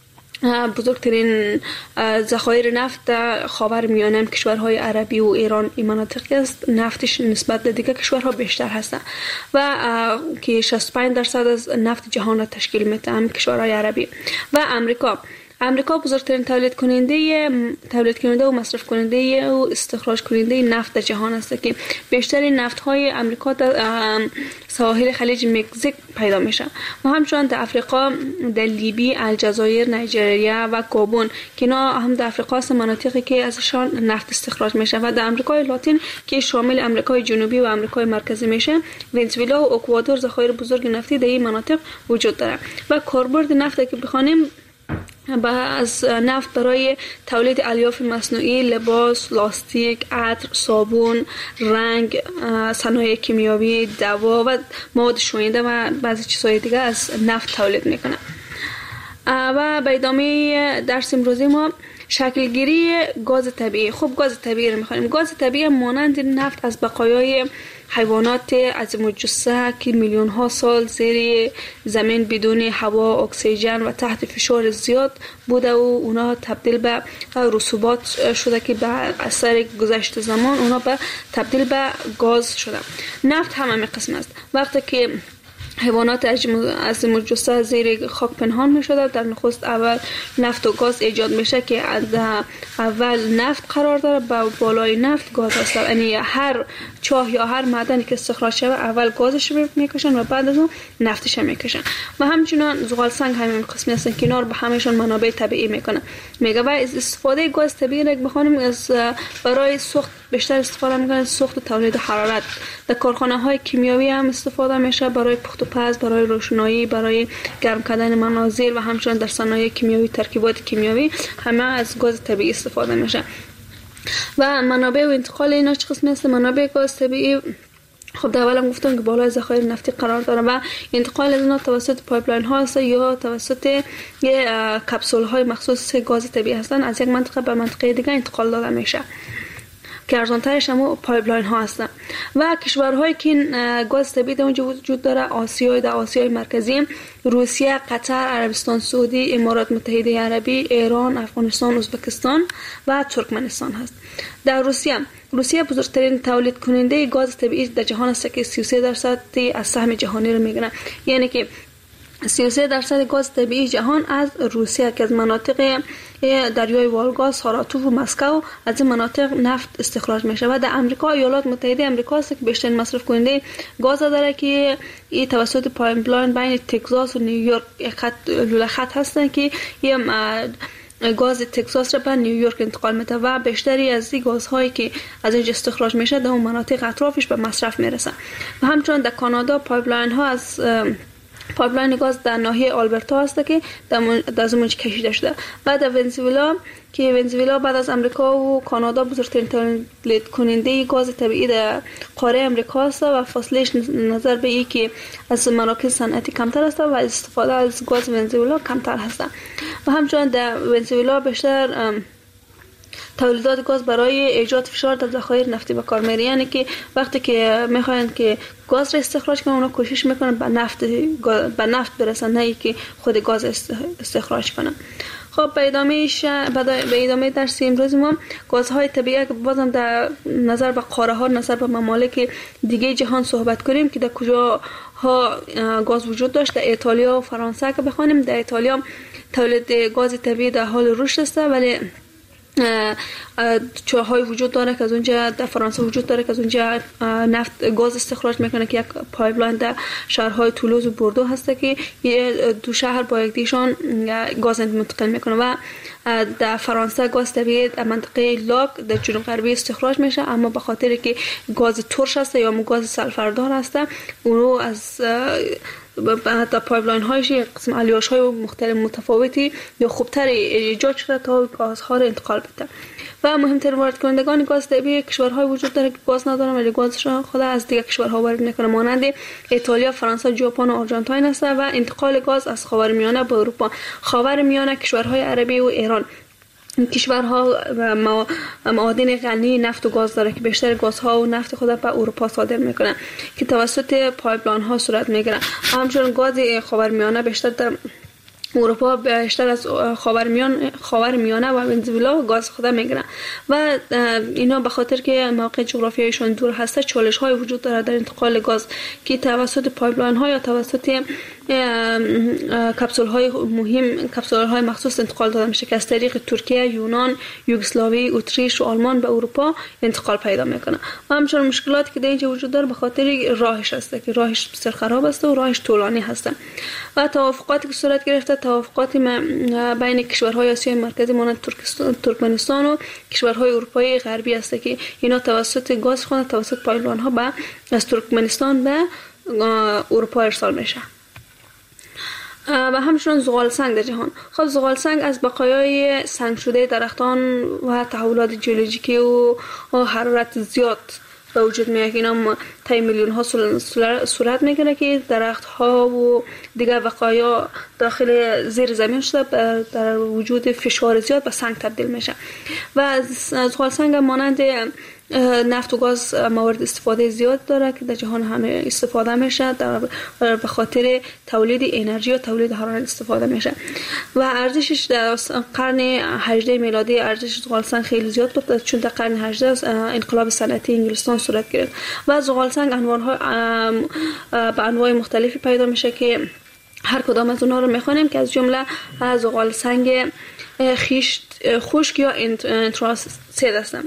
بزرگترین ذخایر نفت در خاورمیانه کشورهای عربی و ایران این مناطقی است. نفتش نسبت به دیگر کشورها بیشتر هستند و که شصت و پنج درصد از نفت جهان را تشکیل میده هم کشورهای عربی. و امریکا امریکا بزرگترین تولید کننده تولید کننده و مصرف کننده و استخراج کننده نفت در جهان است که بیشترین نفت های امریکا در ساحل خلیج مکزیک پیدا میشه و همچنین در افریقا، در لیبی، الجزایر، نیجریه و گابون که اینا هم در افریقا است، مناطقی که ازشان نفت استخراج میشه. و در امریکای لاتین که شامل امریکای جنوبی و امریکای مرکزی میشه، ونزوئلا و اکوادور ذخایر بزرگ نفتی در این مناطق وجود داره. و کاربرد نفت که بخوانیم با از نفت برای تولید الیاف مصنوعی، لباس، لاستیک، عطر، صابون، رنگ، صنایع کیمیاوی، دوا و مواد شوینده و بعضی چیزهای دیگه از نفت تولید میکنه. و به ادامه درس امروزی ما شکلگیری گاز طبیعی. خب گاز طبیعی رو میخوانیم. گاز طبیعی مانند نفت از بقایای حیوانات عظیم الجثه که میلیون ها سال زیر زمین بدون هوا، اکسیژن و تحت فشار زیاد بوده و اونا تبدیل به رسوبات شده که به اثر گذشت زمان اونا به تبدیل به گاز شده. نفت هم همین قسم است. وقتی که حیوانات عظیم الجثه زیر خاک پنهان می شده، در نخست اول نفت و گاز ایجاد میشه که اول نفت قرار داره، با بالای نفت گاز هست. یعنی هر چاه یا هر معدنی که استخراج شده اول گازش رو میکشن و بعد از اون نفتش هم میکشن. و همچنین زغال سنگ همین قسمی هستن که اینا رو به همهشون منابع طبیعی میکنن. میگه و استفاده گاز طبیعی رو بخوانیم از برای سوخت بیشتر استفاده میکنن، سوخت و تولید حرارت. در کارخانه های کیمیاوی هم استفاده میشه برای پخت و پز، برای روشنایی، برای گرم کردن منازل و همچنین در صنایع کیمیاوی، ترکیبات کیمیاوی همه از گاز طبیعی استفاده میشه. و منابع و انتقال اینا چه قسمی هست؟ منابع گاز طبیعی خب در اولم گفتم که بالای ذخایر نفتی قرار داره و انتقال از اینا توسط پایپلاین ها هست یا توسط یه کپسول های مخصوص گاز طبیعی هستن، از یک منطقه به منطقه دیگه انتقال داده میشه که ارزانترش هم پایپلاین ها هستن. و کشورهایی که گاز طبیعی در اونجا وجود داره آسیای در آسیای مرکزی، روسیه، قطر، عربستان سعودی، امارات متحده عربی، ایران، افغانستان، ازبکستان و ترکمنستان هست. در روسیه روسیه بزرگترین تولید کننده گاز طبیعی در جهان است که سی و سه درصد از سهم جهانی رو میگیره. یعنی که سی و سه درصد گاز طبیعی جهان از روسیه که از مناطق دریای والگا، ساراتوف و مسکو از این مناطق نفت استخراج میشه. و در امریکا، ایالات متحده آمریکا است که بیشترین مصرف کننده گاز داره که این توسط پایپلاین بین تگزاس و نیویورک خط لوله خط هستن که یه گاز تگزاس را به نیویورک انتقال میده و بیشتری از این گازهایی که از اینجا استخراج میشه در اون مناطق اطرافش به مصرف میرسن. و همچنین در کانادا پایپلاین ها از پایپلاین گاز در ناحیه آلبرتا هست که در زمانش کشیده شده. و در ونزوئلا که ونزوئلا بعد از امریکا و کانادا بزرگترین تولید کننده گاز طبیعی در قاره امریکا است و فاصلهش نظر به این که از مراکز صنعتی کمتر است و استفاده از گاز ونزوئلا کمتر هست. و همچنین در ونزوئلا بیشتر تولیدات گاز برای ایجاد فشار در ذخایر نفتی به کار میره. یعنی که وقتی که میخواین که گاز را استخراج کنن، اونا کوشش میکنن به نفت به نفت برسن، نه که خود گاز استخراج کنن. خب به ادامهش به ادامه درس امروز ما گازهای طبیعی که بازم در نظر به قاره ها، نظر به ممالک دیگه جهان صحبت کنیم که در کجا ها گاز وجود داشت. در ایتالیا و فرانسه که بخوانیم، در ایتالیا تولید گاز طبیعی در حال رشد است، ولی چاهای وجود داره که از اونجا در فرانسه وجود داره که از اونجا نفت گاز استخراج میکنه که یک پایپلاین در شهرهای تولوز و بوردو هست که یه دو شهر با یکدیشان گاز منتقل میکنه. و در فرانسه گاز طبیعی در منطقه لاک در جنوب غربی استخراج میشه، اما به خاطر که گاز ترش هست یا گاز سلفردار هست اونو از بعد پایپلاین هایش قسم الیاش های مختلف متفاوتی یا خوبتر ایجاد شده تا گازها را انتقال بده. و مهمترین وارد کنندگان گاز طبیعی کشورهای وجود داره که گاز ندارن ولی گازشون خود از دیگر کشورها وارد میکنه، مانند ایتالیا، فرانسه، ژاپن و آرژانتین است. و انتقال گاز از خاورمیانه به اروپا، خاورمیانه کشورهای عربی و ایران، این کشورها معادن غنی نفت و گاز داره که بیشتر گازها و نفت خود به اروپا صادر میکنن که توسط پایپلاین ها صورت میگیره. همچنین گاز خاورمیانه بیشتر در اروپا بیشتر از خاورمیانه خاورمیانه و ونزوئلا گاز خود میگیرن. و اینا به خاطر که موقع جغرافیایشون دور هسته چالش های وجود داره در انتقال گاز که توسط پایپلاین ها یا توسط کپسول های مهم کپسول های مخصوص انتقال داده میشه که از طریق ترکیه، یونان، یوگسلاوی، اتریش و آلمان به اروپا انتقال پیدا میکنه. و همچنین مشکلاتی که در اینجا وجود داره به خاطر راهش هست که راهش بسیار خراب است و راهش طولانی هست. و توافقاتی که صورت گرفته، توافقاتی بین کشورهای آسیای مرکزی مانند ترکمنستان و کشورهای اروپای غربی است که اینا توسط گاز خود توسط پایپلاین ها به از ترکمنستان به اروپا ارسال میشه. و همچنین زغال سنگ در جهان. خب زغال سنگ از بقایای سنگ شده درختان و تحولات ژئولوژیکی و حرارت زیاد به وجود میاد. اینا طی میلیون ها صورت میگیره که درخت ها و دیگر بقایا داخل زیر زمین شده در وجود فشار زیاد به سنگ تبدیل میشه. و زغال سنگ مانند نفت و گاز موارد استفاده زیاد داره که در جهان همه استفاده میشه، در به خاطر تولید انرژی و تولید حرارت استفاده میشه. و ارزشش در قرن هجدهم میلادی ارزش زغال سنگ خیلی زیاد بود، چون در قرن هجدهم انقلاب صنعتی انگلستان صورت گرفت و زغال سنگ انواع به انواع مختلفی پیدا میشه که هر کدام از اونها رو میخوانیم که از جمله زغال سنگ خیشت خشک یا انتراسید هستن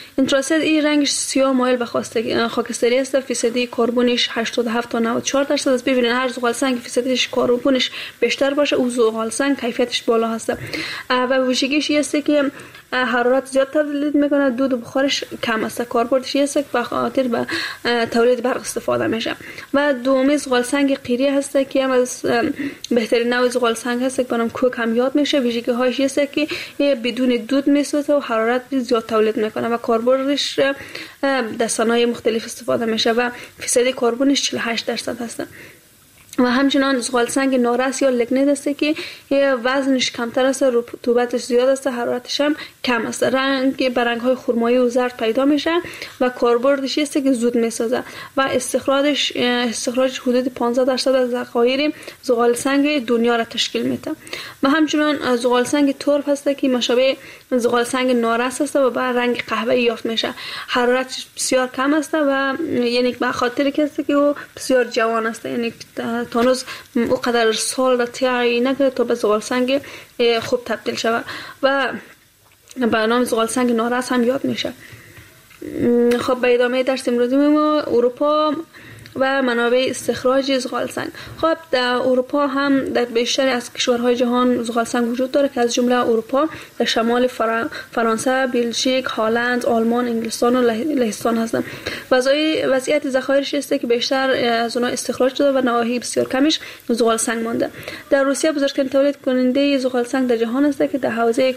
انتراسید این رنگش سیاه مایل به خاکستری است. فیصدی کربنش هشتاد و هفت تا نود و چهار درصد است. ببینید هر زغال سنگ فیصدیش کربنش بیشتر باشه او زغال سنگ کیفیتش بالا هست و ویژگیش این است که حرارت زیاد تولید میکنه، دود و بخارش کم است. کاربردش این است که به خاطر به تولید برق استفاده میشه. و دومی زغال سنگ قیری هست که هم از بهترین نوع زغال سنگ هست که بنام کوک هم یاد میشه. ویژگی هاش است که بدون دود میسوزه و حرارت زیاد تولید میکنه و کاربردش در صنایع مختلف استفاده میشه و فیصد کربنش چهل و هشت درصد هست. و همچنان زغال سنگ نارس یا لگنیت است که وزنش کمتر است، رطوبتش زیاد است، حرارتش هم کم است. رنگ به رنگ های خرمایی و زرد پیدا میشه و کاربردش است که زود میسازه و استخراجش استخراج حدود پانزده درصد از ذخایر زغال سنگ دنیا را تشکیل میده. و همچنان زغال سنگ ترب هست که مشابه زغال سنگ نارس است و به رنگ قهوه‌ای یافت میشه. حرارتش بسیار کم است و یعنی به خاطر که است که او بسیار جوان است، یعنی تانوز او قدر سال را طی نکرده تا به زغال سنگ خوب تبدیل شود و به نام زغال سنگ نارس هم یاد میشه. خب به ادامه درس امروزی ما اروپا و منابع استخراج زغال سنگ. خب در اروپا هم در بیشتر از کشورهای جهان زغال سنگ وجود داره که از جمله اروپا در شمال فرا... فرانسه، بلژیک، هلند، آلمان، انگلستان و لهستان هستند. وضعیت ذخایرش است که بیشتر از اونها استخراج شده و نواحی بسیار کمش زغال سنگ مانده. در روسیه بزرگترین تولید کننده زغال سنگ در جهان است که در حوزه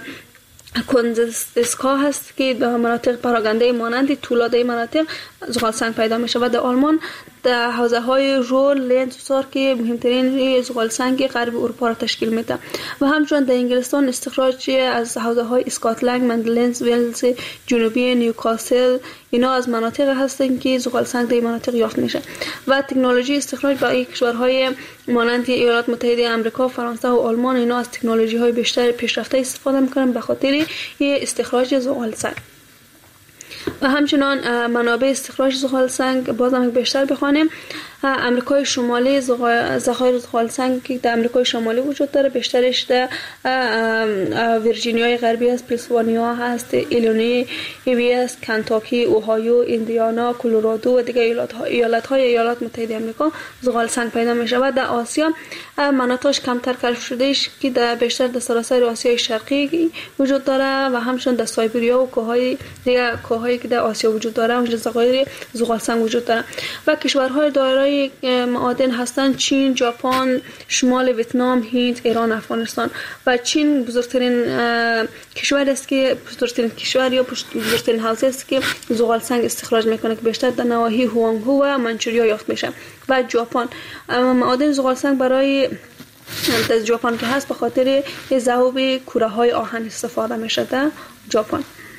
کنزسکا هست که در مناطق پراگنده مانند تولاده مناطق زغال سنگ پیدا میشه و در آلمان در حوزه های رول، لنز و سار که مهمترین زغال سنگ غرب اروپا را تشکیل میده و همچنین در انگلستان استخراج از حوزه های اسکاتلند، مندلنز، ولز جنوبی، نیوکاسل اینا از مناطق هستند که زغال سنگ در این مناطق یافت میشه و تکنولوژی استخراج برای کشورهای مانند ایالات متحده آمریکا، فرانسه و آلمان اینا از تکنولوژی های بیشتر پیشرفته استفاده میکنن به خاطر استخراج زغال سنگ. و همچنان منابع استخراج زغال سنگ بازم بیشتر بخوانیم. امریکای شمالی ذخایر زغال سنگ که در امریکای شمالی وجود داره بیشترش در ویرجینیای غربی است، پنسیلوانیا هست، ایلینوی است، کنتاکی، اوهایو، ایندیانا، کلرادو و دیگر ایالت های ایالات متحده آمریکا زغال سنگ پیدا میشه و در آسیا مناطقش کمتر کشف شدهش که در بیشتر در سراسر آسیای شرقی وجود داره و همچنین در سایبریا و کوههای دیگر کوههایی که در آسیا وجود داره اونجا ذخایر زغال سنگ وجود داره و کشورهای دارای معادن هستند چین، ژاپن، شمال ویتنام، هند، ایران، افغانستان و چین بزرگترین کشور است که بزرگترین کشور یا بزرگترین حوزه است که زغال سنگ استخراج میکنه که بیشتر در نواحی هوانگهو و منچوریا یافت میشه و ژاپن معادن زغال سنگ برای در ژاپن که هست به خاطر ذوب کوره های آهن استفاده میشه در ژاپن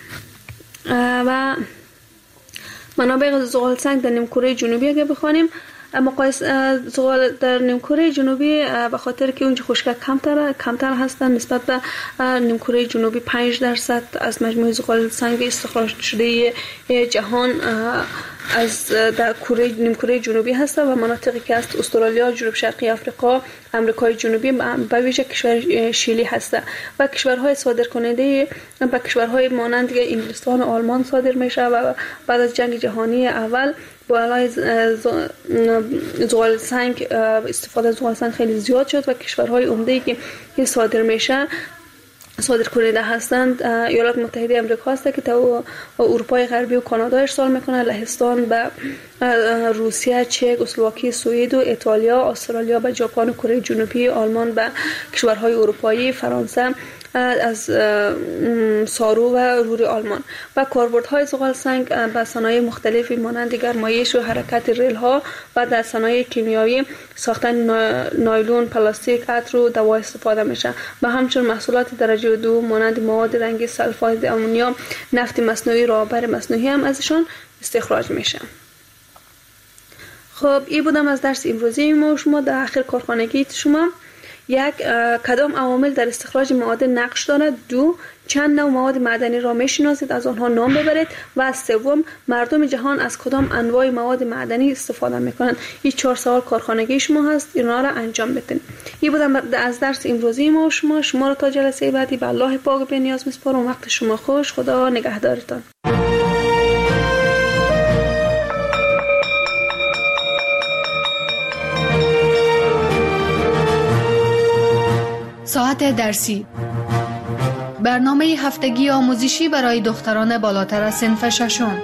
و منابع زغال سنگ در نیمکره جنوبی اگه بخوانیم مقایسه زغال در نیمکره جنوبی به خاطر که اونجا خشکی کمتر کمتر هستن نسبت به نیمکره جنوبی پنج درصد از مجموع زغال سنگ استخراج شده جهان از در کره نیمکره جنوبی هست و مناطقی که است استرالیا، جنوب شرقی آفریقا، آمریکای جنوبی به ویژه کشور شیلی هست و کشورهای صادر کننده به کشورهای مانند انگلستان و آلمان صادر میشه و بعد از جنگ جهانی اول با علای زغال سنگ استفاده از زغال سنگ خیلی زیاد شد و کشورهای عمده‌ای که صادر میشه صادر کننده هستند ایالات متحده آمریکا است که تا اروپای غربی و کانادا ارسال میکنه، لهستان به روسیه، چک، اسلواکی، سوئد و ایتالیا، استرالیا به ژاپن و کره جنوبی، آلمان به کشورهای اروپایی، فرانسه از سارو و رور آلمان و کاربردهای زغال سنگ به صنایع مختلفی مانند گرمایش و حرکت ریل ها و در صنایع کیمیایی ساختن نایلون، پلاستیک، عطر و دوا استفاده میشه و همچنین محصولات درجه دو مانند مواد رنگی، سلفات امونیا، نفت مصنوعی، رابر مصنوعی هم ازشان استخراج میشه. خب این بودم از درس امروزی ما شما. در آخر کارخانگی شما یک کدام عوامل در استخراج معادن نقش دارد؟ دو چند نوع مواد معدنی را میشناسید از آنها نام ببرید و سوم مردم جهان از کدام انواع مواد معدنی استفاده میکنند؟ این چهار سوال کارخانگی شما هست، اینا را انجام بدین. این بودم از درس امروزی ما شما. شما را تا جلسه بعدی به الله پاک بی نیاز میسپارم. وقت شما خوش. خدا نگهدارتان. ساعت درسی، برنامه هفتگی آموزشی برای دختران بالاتر از صنف ششم.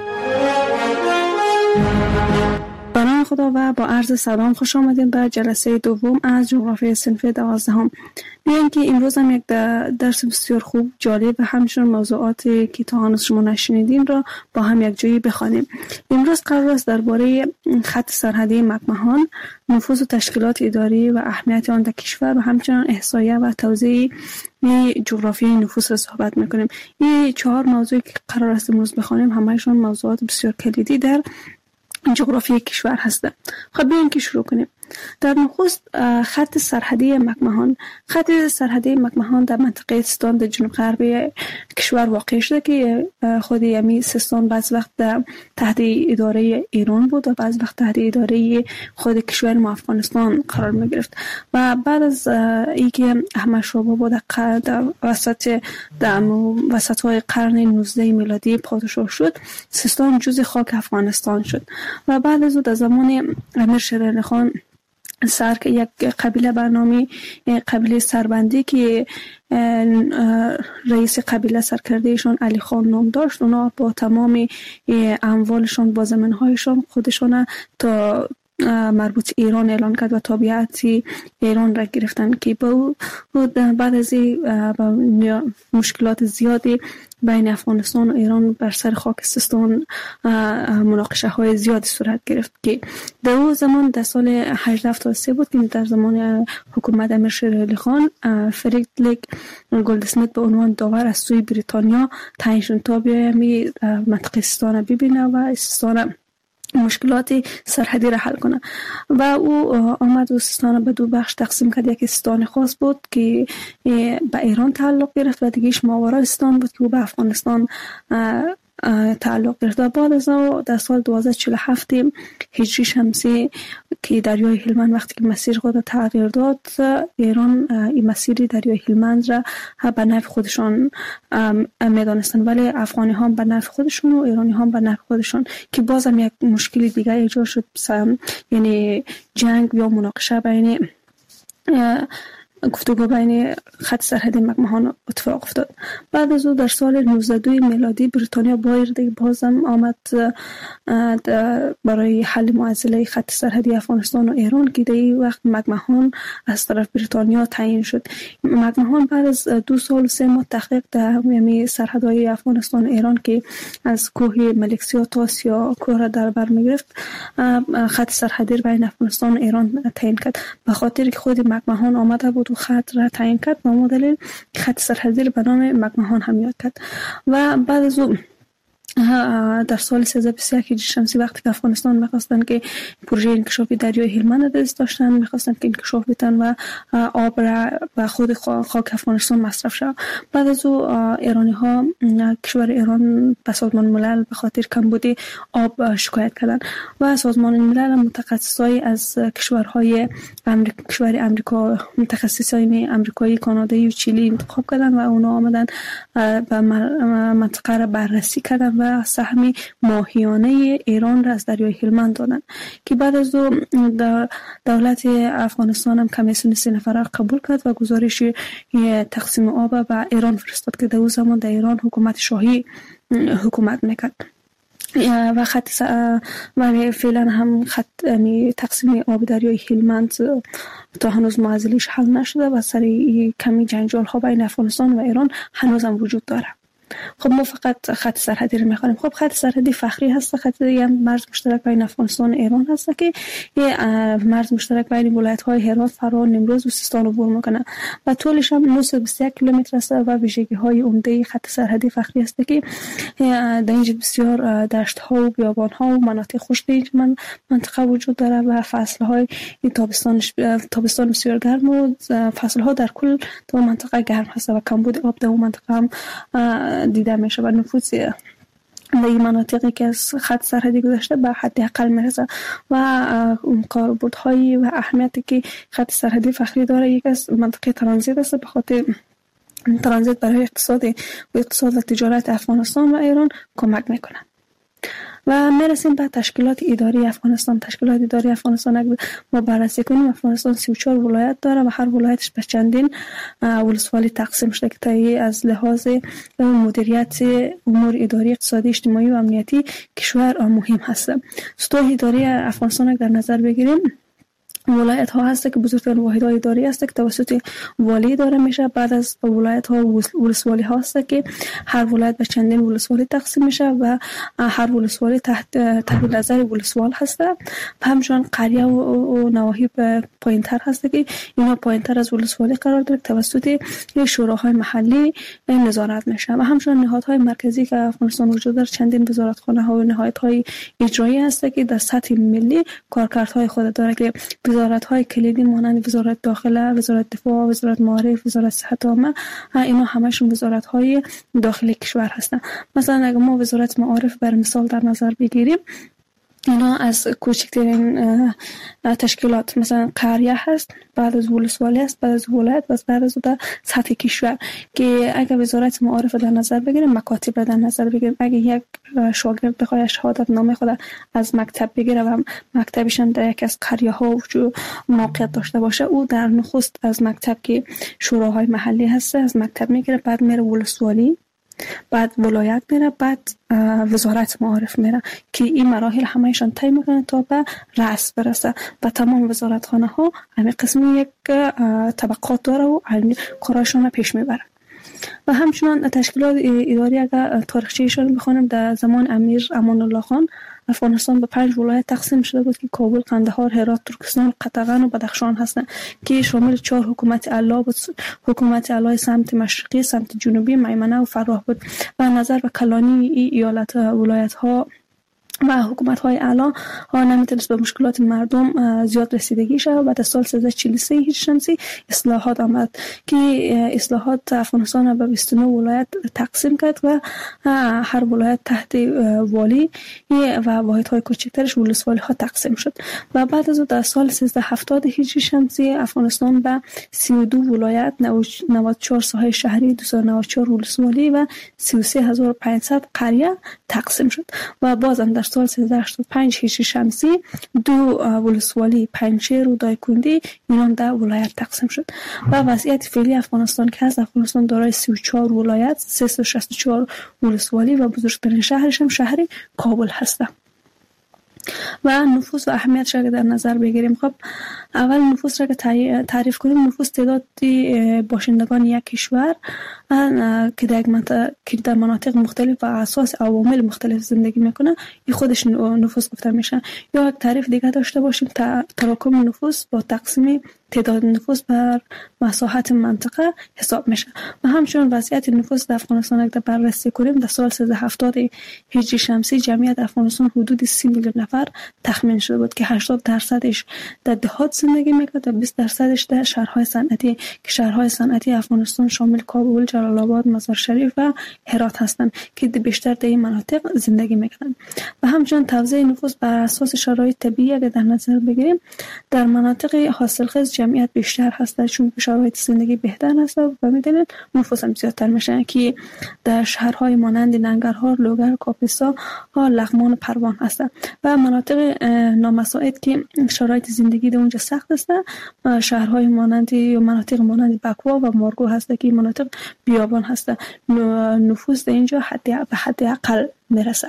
به نام خدا و با عرض سلام خوش آمدین به جلسه دوم از جغرافی صنف دوازدهم. بیاین که امروز هم یک درس بسیار خوب، جالب و همچنین موضوعاتی که تا هنوز شما نشنیدین را با هم یک جایی بخوانیم. امروز قرار است درباره خط سرحدی مکمهان، نفوذ و تشکیلات اداری و اهمیت آن در کشور و همچنین احصایه و توزیع جغرافیای نفوس را صحبت میکنیم. این چهار موضوعی که قرار است امروز بخوانیم همه‌شون موضوعات بسیار کلیدی در جغرافی کشور هسته. خب بیاین که شروع کنیم. در نخست خط سرحدی مکمهان. خط سرحدی مکمهان در منطقه سیستان در جنوب غربی کشور واقع شده که خود یمی سیستان بعض وقت تحت اداره ایران بود و بعض وقت تحت اداره خود کشور ما افغانستان قرار می گرفت و بعد از اینکه احمد شاه بابا در وسط در وسط های قرن نوزدهم میلادی پادشاه شد، سیستان جزء خاک افغانستان شد و بعد از او در زمان امیر شیر علی خان سر که یک قبیله برنامه قبیله سربندی که رئیس قبیله سرکردهشان علی خان نام داشت، اونا با تمام اموالشان با زمین‌هایشان خودشان تا مربوط ایران اعلان کرد و تابعیت ایران را گرفتن که با بعد از مشکلات زیادی بین افغانستان و ایران بر سر خاک سیستان مناقشه های زیادی صورت گرفت که در اون زمان در سال هجده هفتاد و سه بود که در زمان حکومت امیر شیر علی خان فریدریک گلدسمیت به عنوان داور از سوی بریتانیا تعیین شد تا بیاید منطقه سیستان ببینه و سیستان مشکلات سرحدی را حل کنه و او آمد و سیستان به دو بخش تقسیم کرد. یک سیستان خاص بود که به ایران تعلق گرفت و دیگهش ماورای سیستان بود که او به افغانستان تعلق گرفت. و بعد از او در سال هزار و دویست و چهل و هفت هجری شمسی که دریای هلمند وقتی که مسیر خود تغییر داد، ایران این مسیر دریای هلمند را به نفع خودشان میدانستن، ولی افغانی ها به نفع خودشون و ایرانی ها به نفع خودشون که باز هم یک مشکل دیگر ایجاد شد، یعنی جنگ یا مناقشه بین گفتگو بین خط سرحدی مکمهان اتفاق افتاد. بعد از او در سال نوزده میلادی بریتانیا بایر بازم آمد برای حل معضله خط سرحدی افغانستان و ایران که در این وقت مکمهان از طرف بریتانیا تعیین شد. مکمهان بعد از دو سال و سه ماه تحقیق در یمی سرحدهای افغانستان و ایران که از کوه ملکسیا تا سیا کوه را در بر می‌گرفت، خط سرحدی بین افغانستان و ایران تعیین کرد. به خاطر که خود مکمهان آمده بود خط را تعیین کرد و مدل خط سرحدی به نام مکمهان هم یاد کرد. و بعد از او در سال سیزده و بیست و یک هجری شمسی وقتی که افغانستان می‌خواستن که پروژه انکشافی دریای هلمند دست داشتن، می‌خواستن که انکشاف بدن و آب را به خود خاک افغانستان مصرف شود. بعد از او ایرانی‌ها کشور ایران به سازمان ملل به خاطر کمبود آب شکایت کردند و سازمان ملل متخصصای از کشورهای امریکا کشور امریکا متخصصای آمریکایی، کانادایی و چیلی انتخاب کردند و اونا آمدن به منطقه را بررسی کردند و سهم ماهیانه ایران را از دریای هلمند دادند که بعد از او دولت افغانستان هم کمیسیون سه نفره قبول کرد و گزارش تقسیم آب به ایران فرستاد که در اون زمان در ایران حکومت شاهی حکومت میکرد و خط و فعلا هم خط تقسیم آب دریای هلمند تا هنوز معضلش حل نشده و سر کمی جنجال ها بین افغانستان و ایران هنوز هم وجود داره. خب ما فقط خط سرحدی رو می‌خوانیم. خب خط سرحدی فخری هست، خط یه مرز مشترک بین افغانستان و ایران هست که یه مرز مشترک بین ولایت‌های هرات، فرا، نیمروز و سیستان رو عبور می‌کنه و طولش هم نهصد و بیست و یک کیلومتر است و ویژگی‌های عمده خط سرحدی فخری است که در اینجا بسیار دشت‌ها و بیابان‌ها و مناطق خشک من منطقه وجود داره و فصل‌های تابستان تابستان بسیار گرم و فصل‌ها در کل تو منطقه گرم هست و کمبود آب در اون منطقه هم دیده میشه و نفوذ در این مناطقی که از خط سرحدی گذشته به حد اقل میرسه و کاربردهای و اهمیتی که خط سرحدی فخری داره یک از منطقه ترانزیت است. به خاطر ترانزیت برای اقتصاد و اقتصاد و تجارت افغانستان و ایران کمک میکنه. و میرسیم به تشکیلات اداری افغانستان. تشکیلات اداری افغانستان اگر ما بررسی کنیم، افغانستان سی و چهار ولایت داره و هر ولایتش به چندین ولسوالی تقسیم شده که تایی از لحاظ مدیریت امور اداری، اقتصادی، اجتماعی و امنیتی کشور مهم هست. سطوح اداری افغانستان اگر در نظر بگیریم، ولایت ها هست که بزرگترین واحد های اداری است که توسط والی اداره میشه. بعد از ولایت ها ولسوالی ها هست که هر ولایت به چندین ولسوالی تقسیم میشه و هر ولسوالی تحت تحت نظر ولسوال هست. همچنین قریه و, و نواحی پایین تر هست که اینا پایین تر از ولسوالی قرار داره، توسط شوراهای محلی نظارت میشه. و همچنین نهادهای مرکزی که افغانستان وجود داره، چندین وزارتخانه ها و نهادهای اجرایی هست که در سطح ملی کارکردهای خود داره که وزارت‌های کلیدی مانند وزارت داخله، وزارت دفاع، وزارت معارف، وزارت صحت عامه، اینا همشون وزارت‌های داخلی کشور هستند. مثلا اگر ما وزارت معارف بر مثال در نظر بگیریم، اینا از کوچکترین تشکیلات مثلا قریه هست، بعد از ولسوالی هست، بعد از ولایت و بعد از در سطح کشور که اگر وزارت معارف در نظر بگیریم، مکاتب در نظر بگیریم، اگر یک شاگرد بخواد شهادت نامه خود از مکتب بگیره و مکتبش هم در یک از قریه ها و موقعیت داشته باشه، او در نخست از مکتب که شوراهای محلی هست از مکتب میگیره، بعد میره ولسوالی، بعد ولایت میره، بعد وزارت معارف میره که این مراحل همهشان طی میکنه تا به رأس برسه. و تمام وزارتخانه ها همین قسمی یک طبقات داره و کاراشون پیش میبره. و همچنان تشکیلات اداری اگر تاریخچه‌شان بخونیم، در زمان امیر امان الله خان افغانستان به پنج ولایت تقسیم شده بود که کابل، قندهار، هرات، ترکستان، قطغن و بدخشان هستند که شامل چهار حکومت اعلی بود. حکومت اعلی سمت مشرقی، سمت جنوبی، میمنه و فراه بود. و نظر به کلانی ای ایالت ولایت ها و حکومت های اعلی ها نمیتونست به مشکلات مردم زیاد رسیدگی شود. بعد از سال سیزده چهل و سه هجری شمسی اصلاحات آمد که اصلاحات افغانستان به بیست و نه ولایت تقسیم کرد و هر ولایت تحت والی و واحد های کوچکترش ولسوالی ها تقسیم شد. و بعد از در سال سیزده هفتاد هجری شمسی افغانستان به سی و دو ولایت، نود و چهار ساحه شهری، دویست و نود و چهار ولسوالی و سی و سه هزار و پانصد قریه تقسیم شد. و بازم در سال سیزده هشتاد و پنج هجری شمسی دو ولسوالی، پنجشیر و دایکنډي اینا در ولایت تقسیم شد. و وضعیت فعلی افغانستان که هست، افغانستان دارای سی و چهار ولایت، سیصد و شصت و چهار ولسوالی و بزرگترین شهرش هم شهر کابل هست. و نفوس و اهمیتش را در نظر بگیریم، خب اول نفوس را که تعریف کنیم، نفوس تعداد باشندگان یک کشور که در منطقه که در مناطق مختلف و اساس عوامل مختلف زندگی میکنه، این خودش نفوس گفته میشه. یا یک تعریف دیگه داشته باشیم، تراکم نفوس با تقسیم تعداد نفوس بر مساحت منطقه حساب میشه. و همچنین وضعیت نفوس در افغانستان اگر بررسی کنیم، در سال سیزده هفتاد هجری شمسی جمعیت افغانستان حدود سی میلیون نفر تخمین شده بود که هشتاد درصدش در دهات زندگی میکرد و بیست درصدش در شهرهای صنعتی که شهرهای صنعتی افغانستان شامل کابل، جلال آباد، مزار شریف و هرات هستند که بیشتر در این مناطق زندگی میکنند. و همچنین توزیع نفوس بر اساس شرایط طبیعی اگر در نظر بگیریم، در مناطق حاصلخیز جمعیت بیشتر هست چون شرایط زندگی بهتر هست و میدونید نفوس هم زیادتر میشه که در شهرهای مانند ننگرهار، لوگر، کاپیسا ها، لغمان و پروان هست. و مناطق نامساعد که شرایط زندگی در اونجا سخت است، شهرهای مانند یا مناطق مانند بکوا و مارگو هست که مناطق بیابان هست. نفوس در اینجا حد به حد اقل میرسه.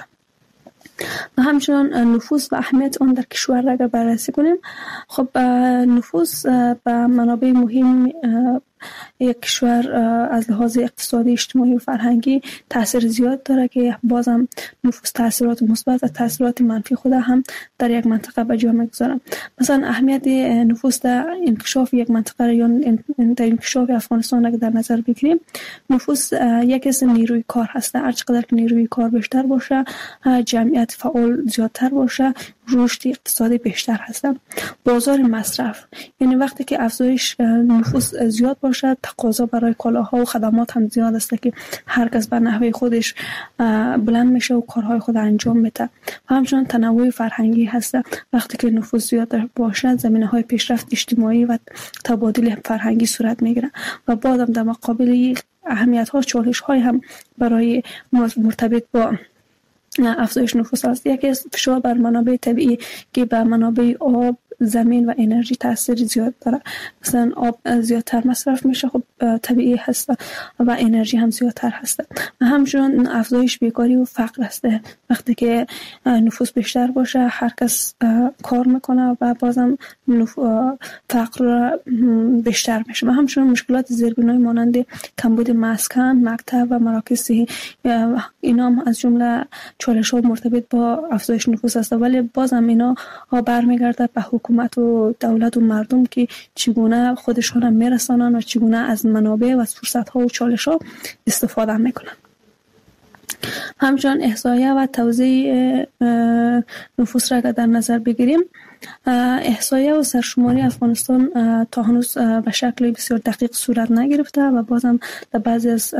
و همچنان نفوس و اهمیت آن در کشور را اگر بررسی کنیم، خب نفوس به منابع مهم یک کشور از لحاظ اقتصادی، اجتماعی و فرهنگی تاثیر زیاد داره که بازم نفوس تاثیرات مثبت و تاثیرات منفی خود هم در یک منطقه به جا میگذارن. مثلا اهمیت نفوس در انکشاف یک منطقه یا در انکشاف افغانستان اگر در نظر بگیریم، نفوس یک از نیروی کار هست. هر چقدر که نیروی کار بیشتر باشه، جمعیت فعال زیادتر باشه، رشد اقتصادی بیشتر هست. بازار مصرف، یعنی وقتی که افزایش نفوس زیاد باشه، تقاضا برای کالاها و خدمات هم زیاد است که هر کس به نحوه خودش بلند میشه و کارهای خود انجام میده. و همچنین تنوع فرهنگی هست. وقتی که نفوس زیاد باشه، زمینه‌های پیشرفت اجتماعی و تبادل فرهنگی صورت میگیره. و بعدم در مقابل اهمیت‌ها چالش‌های هم برای مرتبط با افزایش نفوس است. یکی فشار بر منابع طبیعی که به منابع آب، زمین و انرژی تاثیر زیاد داره. مثلا آب زیادتر مصرف میشه، خب طبیعی هست و انرژی هم زیادتر هست. و همچنین افزایش بیکاری و فقر است. وقتی که نفوس بیشتر باشه هر کس کار میکنه و بازم فقر بیشتر میشه. و همچنین مشکلات زیربنایی مانند کمبود مسکن، مکتب و مراکز صحی، اینا هم از جمله چالش‌ها مرتبط با افزایش نفوس است. ولی بازم اینا برمیگرده به حکومت و دولت و مردم که چگونه خودشون را میرسانن و چگونه از منابع و از فرصت‌ها و چالش‌ها استفاده میکنن. همچنین احصایه و توزیع نفوس را در نظر بگیریم، احصایه و سرشماری افغانستان تا هنوز به شکل بسیار دقیق صورت نگرفته و بازم در بعضی از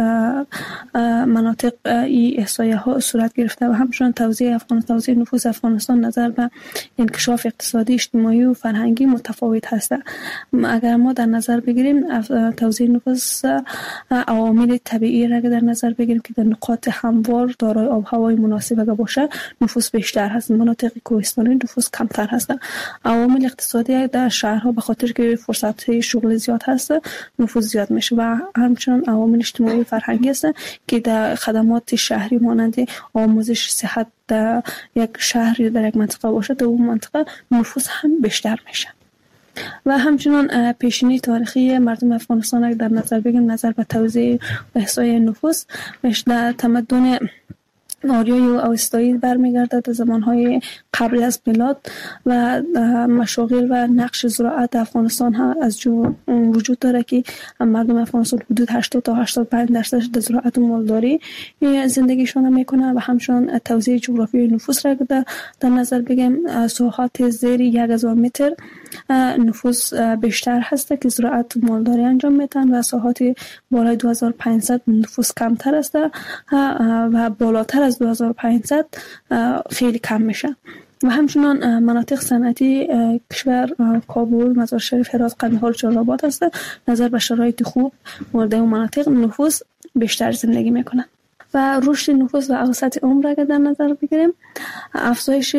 مناطق این احصایه ها صورت گرفته و همچنین توزیع افغانستان توزیع نفوس افغانستان نظر به انکشاف اقتصادی، اجتماعی و فرهنگی متفاوت هست. اگر ما در نظر بگیریم توزیع نفوس عوامل طبیعی را در نظر بگیریم که در نقاط هموار دارای آب هوای مناسب باشه نفوس بیشتر هست، مناطق کوهستانی نفوس کمتر هست. عوامل اقتصادی در شهرها به خاطر که فرصت شغل زیاد هست نفوذ زیاد میشه و همچنین عوامل اجتماعی و فرهنگی است که در خدمات شهری مانند آموزش، صحت در یک شهری در یک منطقه باشه در اون منطقه نفوذ هم بیشتر میشه. و همچنین پیشینی تاریخی مردم افغانستان در نظر بگیریم نظر به توزیع و احصای نفوس در تمدن آریایی و اوستایی برمیگردد از زمانهای قبل از میلاد و مشاغل و نقش زراعت افغانستان ها از جو وجود داره که مردم افغانستان حدود هشتاد تا هشتاد و پنج درصد در زراعت و مالداری زندگیشون میکنه و همچنین توزیع جغرافیایی نفوس را در نظر بگیم ساحات زیر یک هزار متر نفوس بیشتر هست که زراعت و مالداری انجام میدن و ساحات بالای دو هزار و پانصد نفوس کمتر است و بالاتر از دو هزار و پانصد خیلی کم میشه. و همچنین مناطق صنعتی کشور کابل، مزار شریف، هرات، قندهار، جلال‌آباد است. نظر به شرایط خوب مورد اون مناطق نفوس بیشتر زندگی میکنن. و رشد نفوس و اوسط عمر را در نظر بگیریم افزایش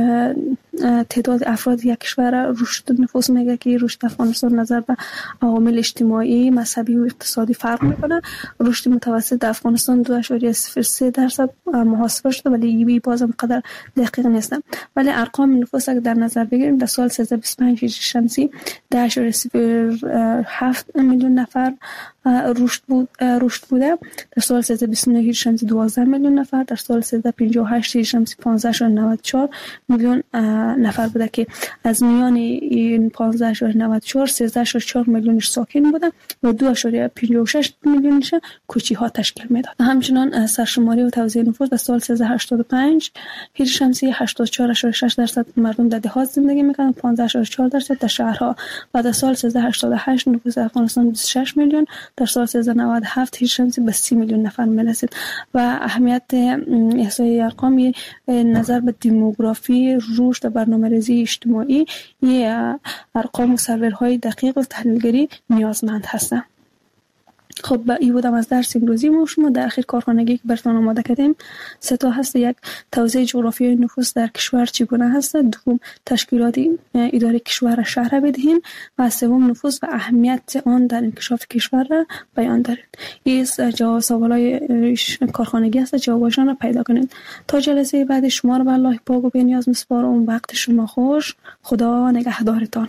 تعداد افراد یک کشور رشد نفوس میگه که رشد افغانستان نظر به عوامل اجتماعی، مذهبی و اقتصادی فرق میکنه. رشد متوسط افغانستان دو ممیز صفر سه درصد محاسبه شده ولی این بازم قدر دقیق نیست. ولی ارقام نفوس را در نظر بگیریم در سال سیزده بیست و پنج هجری شمسی ده ممیز صفر هفت میلیون نفر رشد بود رشد بوده. در سال سیزده بیست و نه هجری شمسی دوازده میلیون نفر، در سال سیزده پنجاه و هشت هجری شمسی پانزده ممیز نود و چهار میلیون نفر بوده که از میان این پانزده ممیز نود و چهار سیزده ممیز چهار میلیونش ساکن بوده و دو ممیز پنجاه و شش میلیونش کوچی ها تشکیل میداد. همچنین سرشماری و توزیع نفوس در سال سیزده هشتاد و پنج هجری شمسی هشتاد و چهار ممیز شش درصد مردم در دهات زندگی میکنند، پانزده ممیز چهار درصد در شهرها. و در سال سیزده هشتاد و هشت نفوس افغانستان بیست و شش میلیون، در سال سیزده نود و هفت هجری شمسی به سی میلیون نفر میرسید. و اهمیت احصای ارقام نظر به دموگرافی، رشد و برنامه‌ریزی اجتماعی یه ارقام و سرورهای دقیق و تحلیلگری نیازمند هستند. خب با این بودم از درس امروزی ما شما در اخیر کارخانگی که براتون آماده کردیم سه تا هست. یک توزیع جغرافیایی نفوس در کشور چگونه هست، دوم تشکیلات اداره کشور را شرح بدهیم و سوم نفوس و اهمیت آن در انکشاف کشور را بیان داریم. این جواب سوالای کارخانگی هست، جوابشان را پیدا کنید. تا جلسه بعد شما را به الله پاک و بی‌نیاز میسپارم. وقت شما خوش. خدا نگهدارتان.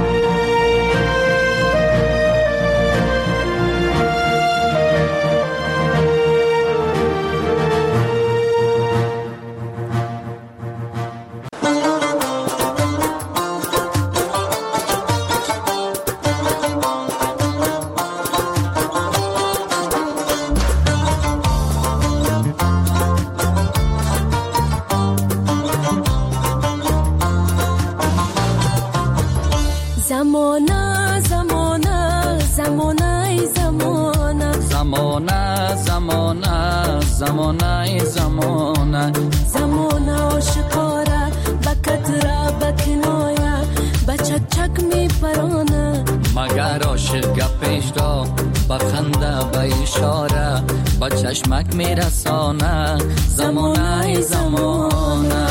زمانه زمانه زمانه زمانه زمانه زمانه زمانه زمانه زمانه آشکاره بکتره بکنایه بچک چک می پرانه مگر عاشق گپش را بخنده به اشاره با چشمک میرسانه زمانه زمانه.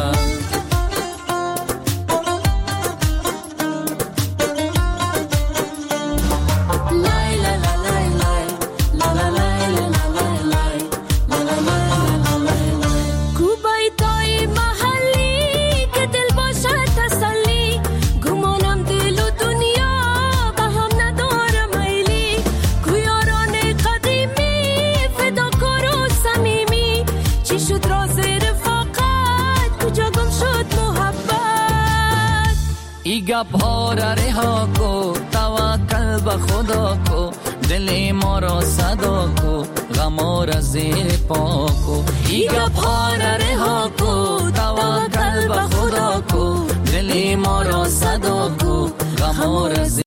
गप और रहा को तवक्कल बखुदा को दिल मोरो सदो को गम और ज़ेर पाको गप और रहा को तवक्कल बखुदा को दिल मोरो सदो को गम और